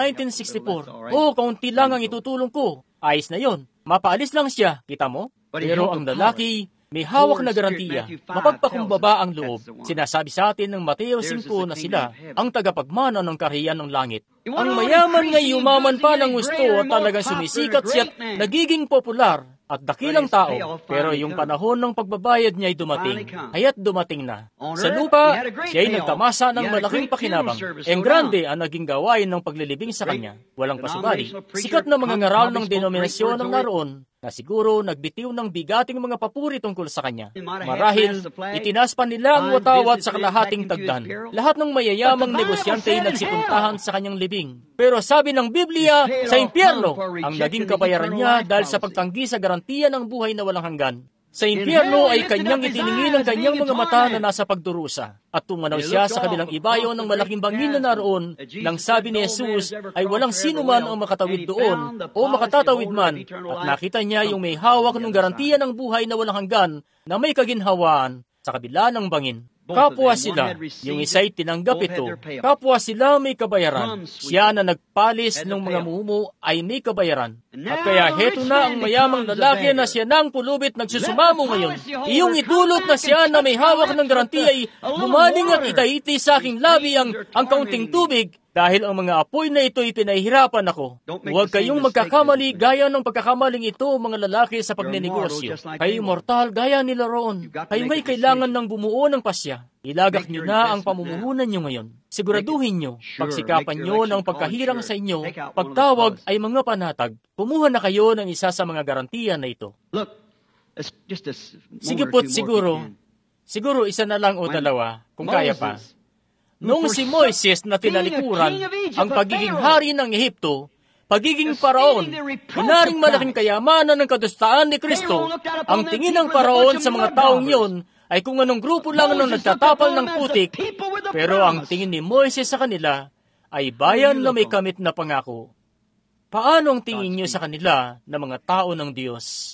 1964. Oh, kaunti lang ang itutulong ko. Ayos na yon. Mapaalis lang siya, kita mo? Pero ang lalaki, may hawak na garantiya. Mapagpakumbaba ang loob. Sinasabi sa atin ng Mateo 5 na sila ang tagapagmana ng kaharian ng langit. Ang mayaman ngay yumaman pa ng gusto at talagang sumisikat siya't nagiging popular at dakilang tao, pero yung panahon ng pagbabayad niya ay dumating, kaya't dumating na. Sa lupa, siya ay nagtamasa ng malaking pakinabang. Ang grande ang naging gawain ng paglilibing sa kanya. Walang pasubali. Sikat na mga ngaral ng denominasyon ang naroon, na siguro nagbitiw ng bigating mga papuri tungkol sa kanya. Marahil, itinaas pa nila ang watawat sa kalahating tagdan. Lahat ng mayayamang negosyante ay nagsipuntahan sa kanyang libing. Pero sabi ng Biblia, sa impyerno, ang naging kabayaran niya dahil sa pagtanggi sa garantiya ng buhay na walang hanggan. Sa impyerno ay kanyang itiningin ang kanyang mga mata na nasa pagdurusa. At tumanaw siya sa kabilang ibayo ng malaking bangin na naroon, nang sabi ni Jesus ay walang sino man ang makatawid doon o makatatawid man. At nakita niya yung may hawak ng garantiya ng buhay na walang hanggan na may kaginhawaan sa kabila ng bangin. Kapwa sila, yung isa'y tinanggap ito. Kapwa sila may kabayaran. Siya na nagpalis ng mga mumu ay may kabayaran. At kaya heto na ang mayamang lalaki na siya nang pulubit nagsusumamo ngayon. Iyong idulot na siya na may hawak ng garantiya ay bumaling at itaiti sa aking labi ang kaunting tubig. Dahil ang mga apoy na ito'y pinahihirapan ako. Huwag kayong magkakamali gaya ng pagkakamaling ito, mga lalaki, sa pagninegosyo. Kayo'y mortal gaya nila roon. Kayo may kailangan ng bumuo ng pasya. Ilagak nyo na ang pamumuhunan nyo ngayon. Siguraduhin nyo, pagsikapan nyo ng pagkahirang sa inyo, pagtawag ay mga panatag. Kumuha na kayo ng isa sa mga garantiya na ito. Sige po't siguro isa na lang o dalawa, kung kaya pa. Noong si Moises na tinalikuran ang pagiging hari ng Ehipto, pagiging paraon, inaring malaking kayamanan ng kadustaan ni Kristo, ang tingin ng paraon sa mga taong yun ay kung anong grupo lang nang nagtatapal ng putik, pero ang tingin ni Moises sa kanila ay bayan na may kamit na pangako. Paano ang tingin niyo sa kanila na mga tao ng Diyos?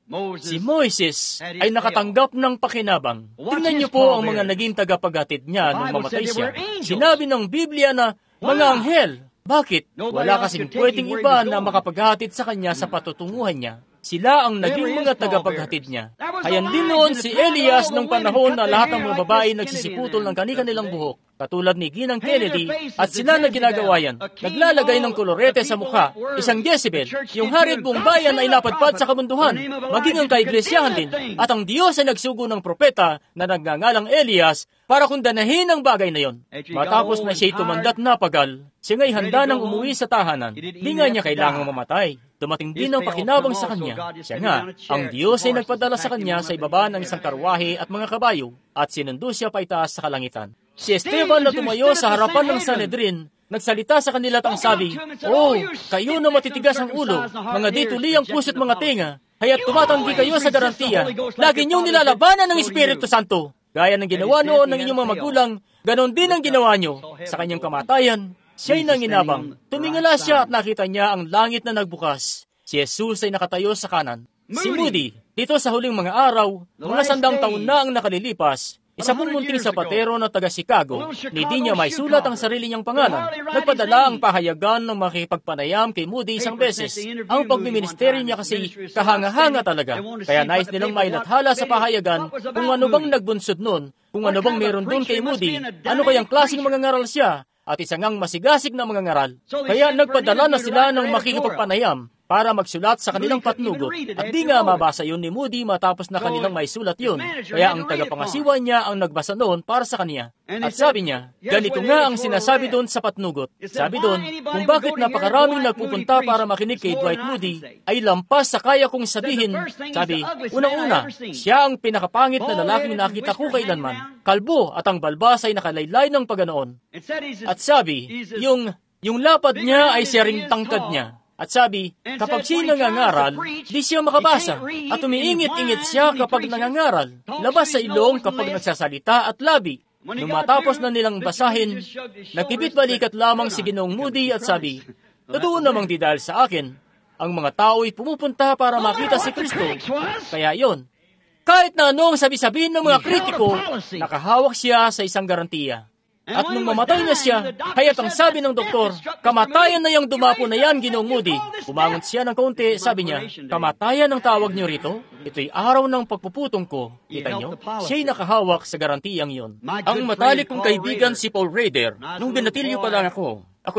Si Moises ay nakatanggap ng pakinabang. Tingnan niyo po ang mga naging tagapaghatid niya nung mamatay siya. Sinabi ng Biblia na mga anghel. Bakit? Wala kasing pwedeng iba na makapaghatid sa kanya sa patutunguhan niya. Sila ang naging mga tagapaghatid niya. Hayan din noon si Elias nung panahon na lahat ng mga babae nagsisiputol ng kanilang buhok, katulad ni Ginang Kennedy, at sila na ginagawa yan. Naglalagay ng kolorete sa mukha, isang Jezebel. Yung hari at buong bayan ay napadpad sa kamunduhan, maging ang kaiglesiyahan din. At ang Diyos ay nagsugo ng propeta na nagngangalang Elias para kundanahin ang bagay na yon. Matapos na siya'y tumandat na pagal, siya nga'y handa nang umuwi sa tahanan. Di nga niya kailangang mamatay. Dumating din ang pakinabang sa kanya. Siya nga, ang Diyos ay nagpadala sa kanya sa ibaba ng isang karwahe at mga kabayo, at sinundo siya paitaas sa kalangitan. Si Esteban na tumayo sa harapan ng Sanhedrin, nagsalita sa kanila at ang sabi, "Oh, kayo na matitigas ang ulo, mga dituli ang puso't mga tenga, kaya't tumatanggi kayo sa garantiya. Lagi niyong nilalabanan ng Espiritu Santo. Gaya ng ginawa noon ng inyong mga magulang, ganon din ang ginawa niyo. Sa kanyang kamatayan, siya'y nanginabang. Tumingala siya at nakita niya ang langit na nagbukas. Si Jesus ay nakatayo sa kanan. Si Moody, dito sa huling mga araw, mga 100 taon na ang nakalilipas, isa pong munting sapatero na taga Chicago, hindi niya may sulat ang sarili niyang pangalan. Nagpadala ang pahayagan ng makipagpanayam kay Moody isang beses. Ang pagmiministeryo niya kasi kahanga-hanga talaga. Kaya nais nilang mailathala sa pahayagan kung ano bang nagbunsod nun, kung ano bang meron doon kay Moody, ano kayang klaseng mga ngaral siya, at isa ngang masigasig na mga ngaral. Kaya nagpadala na sila ng makikipagpanayam para magsulat sa kanilang patnugot. At di nga mabasa yun ni Moody matapos na kanilang may sulat yun. Kaya ang tagapangasiwa niya ang nagbasa noon para sa kanya. At sabi niya, ganito nga ang sinasabi doon sa patnugot. Sabi doon, kung bakit napakaraming nagpupunta para makinig kay Dwight Moody, ay lampas sa kaya kong sabihin. Sabi, unang-una, siya ang pinakapangit na lalaking nakita ko kailanman. Kalbo at ang balbas ay nakalaylay ng paganoon. At sabi, yung lapad niya ay siya ring tangkad niya. At sabi, kapag siya nangangaral, di siya makabasa. At umiingit-ingit siya kapag nangangaral. Labas sa ilong kapag nagsasalita at labi. Nung matapos na nilang basahin, nagkipit-balikat lamang si Ginoong Moody at sabi, totoo namang di dahil sa akin, ang mga tao ay pumupunta para makita si Kristo. Kaya yon, kahit na anong sabi-sabihin ng mga kritiko, nakahawak siya sa isang garantiya. At nung mamatay na siya, kaya't ang sabi ng doktor, kamatayan na yung dumapo na yan, Ginoong Moody. Bumangon siya ng kaunti, sabi niya, kamatayan ang tawag niyo rito? Ito'y araw ng pagpuputong ko. Kita niyo? Siya'y nakahawak sa garantiyang yon. Ang matalik kong kaibigan si Paul Rader, nung binatilyo pa lang ako,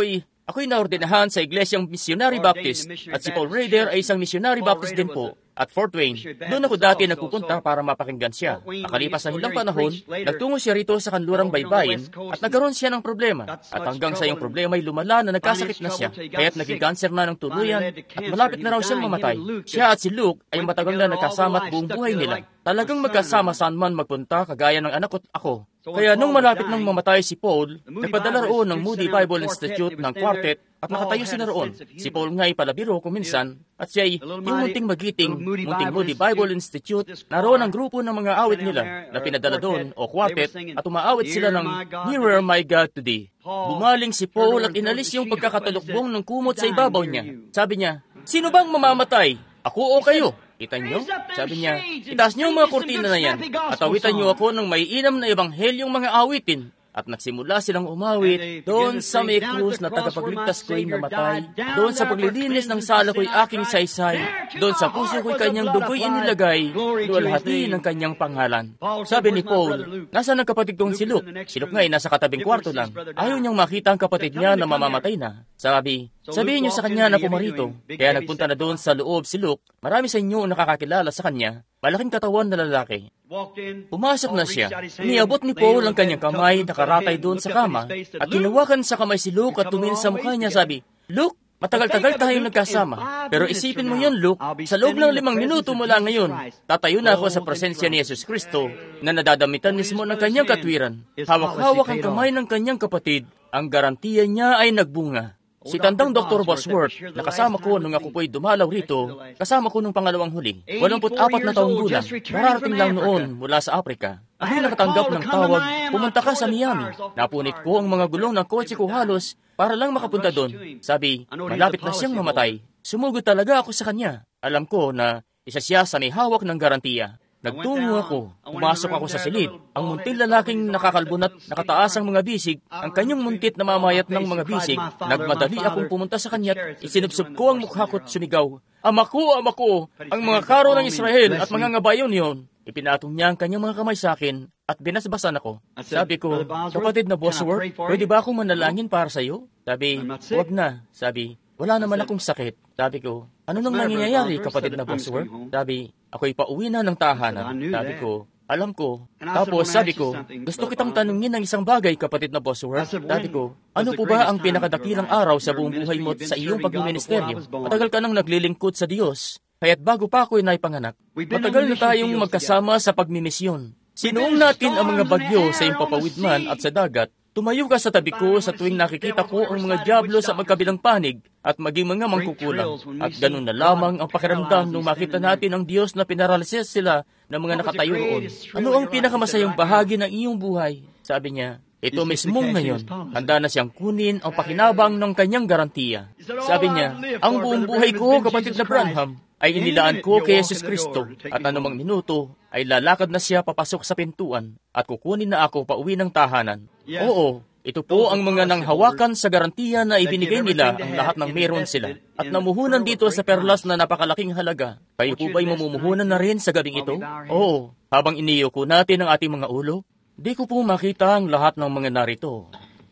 Ako'y naordinahan sa Iglesyang Missionary Baptist at si Paul Rader ay isang Missionary Baptist din po. At Fort Wayne, doon ako dati nagpupunta para mapakinggan siya. Nakalipas ng ilang panahon, nagtungo siya rito sa kanlurang baybayin at nagkaroon siya ng problema. At hanggang sa iyong problema ay lumala na nagkasakit na siya, kaya't naging cancer na ng tuluyan at malapit na raw siyang mamatay. Siya at si Luke ay matagal na nagkasama at buong buhay nila. Talagang magkasama saan man magpunta kagaya ng anak ko at ako. Kaya nung malapit nang mamatay si Paul, nagpadala roon ng Moody Bible Institute ng quartet at nakatayo sila roon. Si Paul nga ay palabiro kung minsan at siya ay yung munting magiting, munting Moody Bible Institute, naroon ang grupo ng mga awit nila na pinadala doon o quartet at umaawit sila ng Nearer My God to Thee. Bumaling si Paul at inalis yung pagkakatalukbong ng kumot sa ibabaw niya. Sabi niya, sino bang mamamatay? Ako o kayo? Kita niyo? Sabi niya, itaas niyo ang mga kurtina na yan at awitan niyo ako ng may inam na ebanghelyong mga awitin. At nagsimula silang umawit doon sa may krus na tagapagligtas ko'y namatay, doon sa paglilinis ng sala ko'y aking saysay, doon sa puso ko'y kanyang dugoy inilagay, luwalhati ng kanyang pangalan. Sabi ni Paul, nasa ng kapatid kong si Luke? Si Luke nga ay nasa katabing kwarto lang. Ayaw niyang makita ang kapatid niya na mamamatay na. Sabihin niyo sa kanya na pumarito. Kaya nagpunta na doon sa loob si Luke. Marami sa inyo nakakakilala sa kanya. Malaking katawan na lalaki. Pumasok na siya. Niabot ni Paul ang kanyang kamay, nakaratay doon sa kama, at hinawakan sa kamay si Luke at tumingin sa mukha niya, sabi, Luke, matagal-tagal tayong nagkasama. Pero isipin mo yun, Luke, sa loob ng 5 minuto mula ngayon, tatayo na ako sa presensya ni Jesus Kristo na nadadamitan mismo ng kanyang katwiran. Hawak-hawak ang kamay ng kanyang kapatid. Ang garantiya niya ay nagbunga. Si tandang Dr. Bosworth, na kasama ko nung ako po'y dumalaw rito, kasama ko nung pangalawang huli, 84 na taong gulang, nararating lang noon mula sa Afrika. Ako'y nakatanggap ng tawag, pumunta ka sa Miami. Napunit ko ang mga gulong ng kotse ko halos para lang makapunta doon. Sabi, malapit na siyang mamatay. Sumugod talaga ako sa kanya. Alam ko na isa siya sa may hawak ng garantiya. Nagtungo ako, pumasok ako sa silid. Ang munting lalaking nakakalbunat, nakataas ang mga bisig, ang kanyang muntit na mamayat ng mga bisig, nagmadali akong pumunta sa kanya at isinubsob ko ang mukha ko at sumigaw, Ama ko, ang mga karo ng Israel at mga ngabayon yon. Ipinatong niya ang kanyang mga kamay sa akin at binasbasan ako. Sabi ko, kapatid na Bosworth, pwede ba akong manalangin para sa iyo? Sabi, huwag na. Sabi, wala naman akong sakit. Sabi ko, ano nang nangyayari, kapatid na Bosworth? Sabi, ako'y pauwi na ng tahanan. Sabi ko, alam ko. Tapos sabi ko, gusto kitang tanungin ng isang bagay, kapatid na Bosworth. Sabi ko, ano po ba ang pinakadakilang araw sa buong buhay mo sa iyong pagmiministeryo? Matagal ka nang naglilingkod sa Diyos. Kaya't bago pa ako'y naipanganak, matagal na tayong magkasama sa pagmimisyon. Sinuong natin ang mga bagyo sa iyong papawidman at sa dagat. Tumayo ka sa tabi ko sa tuwing nakikita ko ang mga dyablo sa magkabilang panig at maging mga mangkukulang. At ganun na lamang ang pakiramdam nung makita natin ang Diyos na pinaralysis sila ng mga nakatayo roon. Ano ang pinakamasayang bahagi ng iyong buhay? Sabi niya, ito mismong ngayon, handa na siyang kunin ang pakinabang ng kanyang garantiya. Sabi niya, ang buong buhay ko, kapatid na Branham, ay inilaan ko kay Jesus Kristo at anumang minuto ay lalakad na siya papasok sa pintuan at kukunin na ako pauwi ng tahanan. Oo, ito po ang mga nanghawakan sa garantiya na ibinigay nila ang lahat ng meron sila at namuhunan dito sa perlas na napakalaking halaga. Kayo po ba'y mamumuhunan na rin sa gabing ito? Oo, habang iniyoko natin ang ating mga ulo, di ko po makita ang lahat ng mga narito.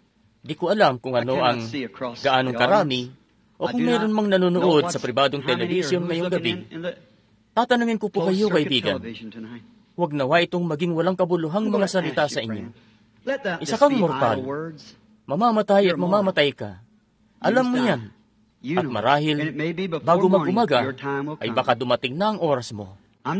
Di ko alam kung ano ang gaanong karami o kung meron mang nanonood sa pribadong television ngayong gabi. Tatanungin ko po kayo, kaibigan. Huwag nawa itong maging walang kabuluhang mga salita sa inyo. Isa kang mortal. Mamamatay at mamamatay ka. Alam mo yan. At marahil, bago mag-umaga, ay baka dumating na ang oras mo.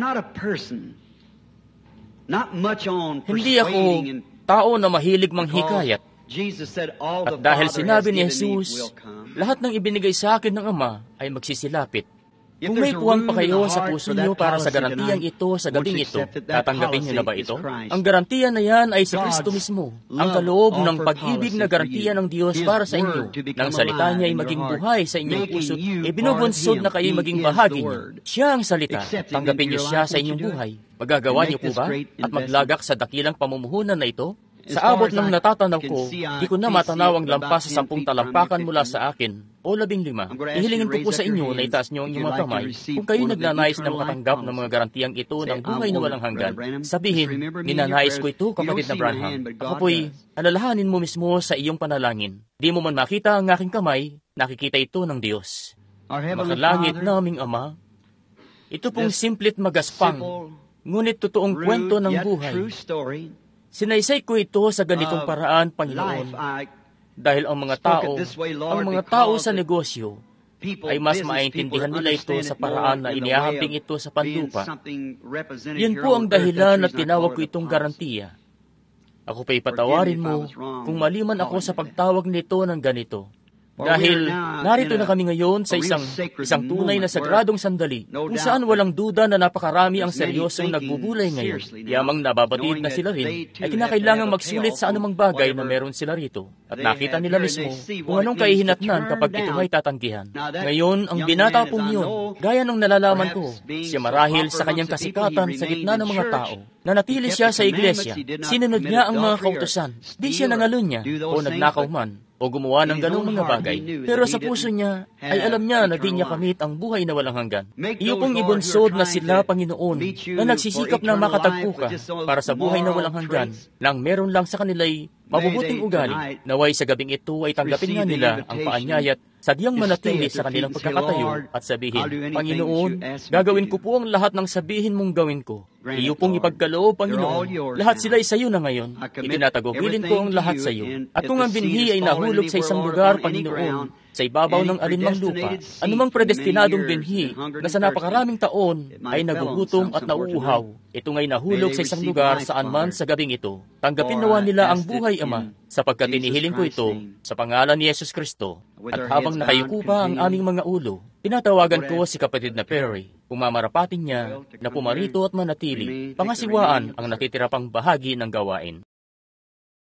Hindi ako tao na mahilig manghikayat. At dahil sinabi ni Jesus, lahat ng ibinigay sa akin ng Ama ay magsisilapit. Kung may puwang pa kayo sa puso niyo para sa garantiyang ito sa gabing ito, tatanggapin niyo na ba ito? Ang garantiya na yan ay si Kristo mismo. Ang kaloob ng pag-ibig na garantiya ng Diyos para sa inyo. Nang salita niya ay maging buhay sa inyong puso, ibinubunsod na kayo maging bahagi niyo. Siya ang salita. Tanggapin niyo siya sa inyong buhay. Magagawa niyo po ba? At maglagak sa dakilang pamumuhunan na ito? Sa abot ng natatanaw ko, di ko na matanaw ang lampas sa 10 talampakan mula sa akin. o 15. Ihilingin ko po sa inyo na itaas niyo ang inyong mga kamay kung kayo nagnanais na makatanggap ng mga garantiyang ito ng buhay na walang hanggan. Sabihin, ninanais ko ito, kapatid na Branham. Ako po'y alalahanin mo mismo sa iyong panalangin. Di mo man makita ang aking kamay, nakikita ito ng Diyos. Makalangit naming Ama, ito pong simple't magaspang, ngunit totoong kwento ng buhay. Sinaysay ko ito sa ganitong paraan, Panginoon, dahil ang mga tao sa negosyo ay mas maintindihan nila ito sa paraan na inihahambing ito sa panlupa. Yun po ang dahilan at tinawag ko itong garantiya. Ako pa'y patawarin mo kung mali man ako sa pagtawag nito ng ganito. Dahil narito na kami ngayon sa isang tunay na sagradong sandali kung saan walang duda na napakarami ang seryosong nagbubulay ngayon. Yamang nababatid na sila rin ay kinakailangang magsulit sa anumang bagay na meron sila rito. At nakita nila mismo kung anong kahihinatnan kapag ito ay tatanggihan. Ngayon, ang binata pong yun, gaya ng nalalaman ko, siya marahil sa kanyang kasikatan sa gitna ng mga tao, nanatili siya sa iglesia, sinunod niya ang mga kautusan, di siya nangalunya o nagnakaw man, o gumawa ng ganong mga bagay. Pero sa puso niya, ay alam niya na di niya kamit ang buhay na walang hanggan. Iyo pong ibunsod na sila, Panginoon, na nagsisikap na makatagpo ka para sa buhay na walang hanggan, nang meron lang sa kanila'y mabubuting ugali. Naway sa gabing ito ay tanggapin nga nila ang paanyayat, sadyang manatili sa kanilang pagkakatayo at sabihin, Panginoon, gagawin ko po ang lahat ng sabihin mong gawin ko. Iyo pong ipagkaloob, Panginoon. Lahat sila ay sa iyo na ngayon. Itinatagubilin ko ang lahat sa iyo. At kung ang binhi ay nahulog sa isang lugar, Panginoon, sa ibabaw ng alinmang lupa, anumang predestinadong binhi na sa napakaraming taon ay nagugutom at nauuhaw, ito nga'y nahulog sa isang lugar saan man sa gabing ito. Tanggapin nawa nila ang buhay, Ama, sapagkat inihiling ko ito sa pangalan ni Yesus Kristo. At habang nakayuko pa ang aming mga ulo, tinatawagan ko si kapatid na Perry. Pumamarapatin niya na pumarito at manatili, pangasiwaan ang natitira pang bahagi ng gawain.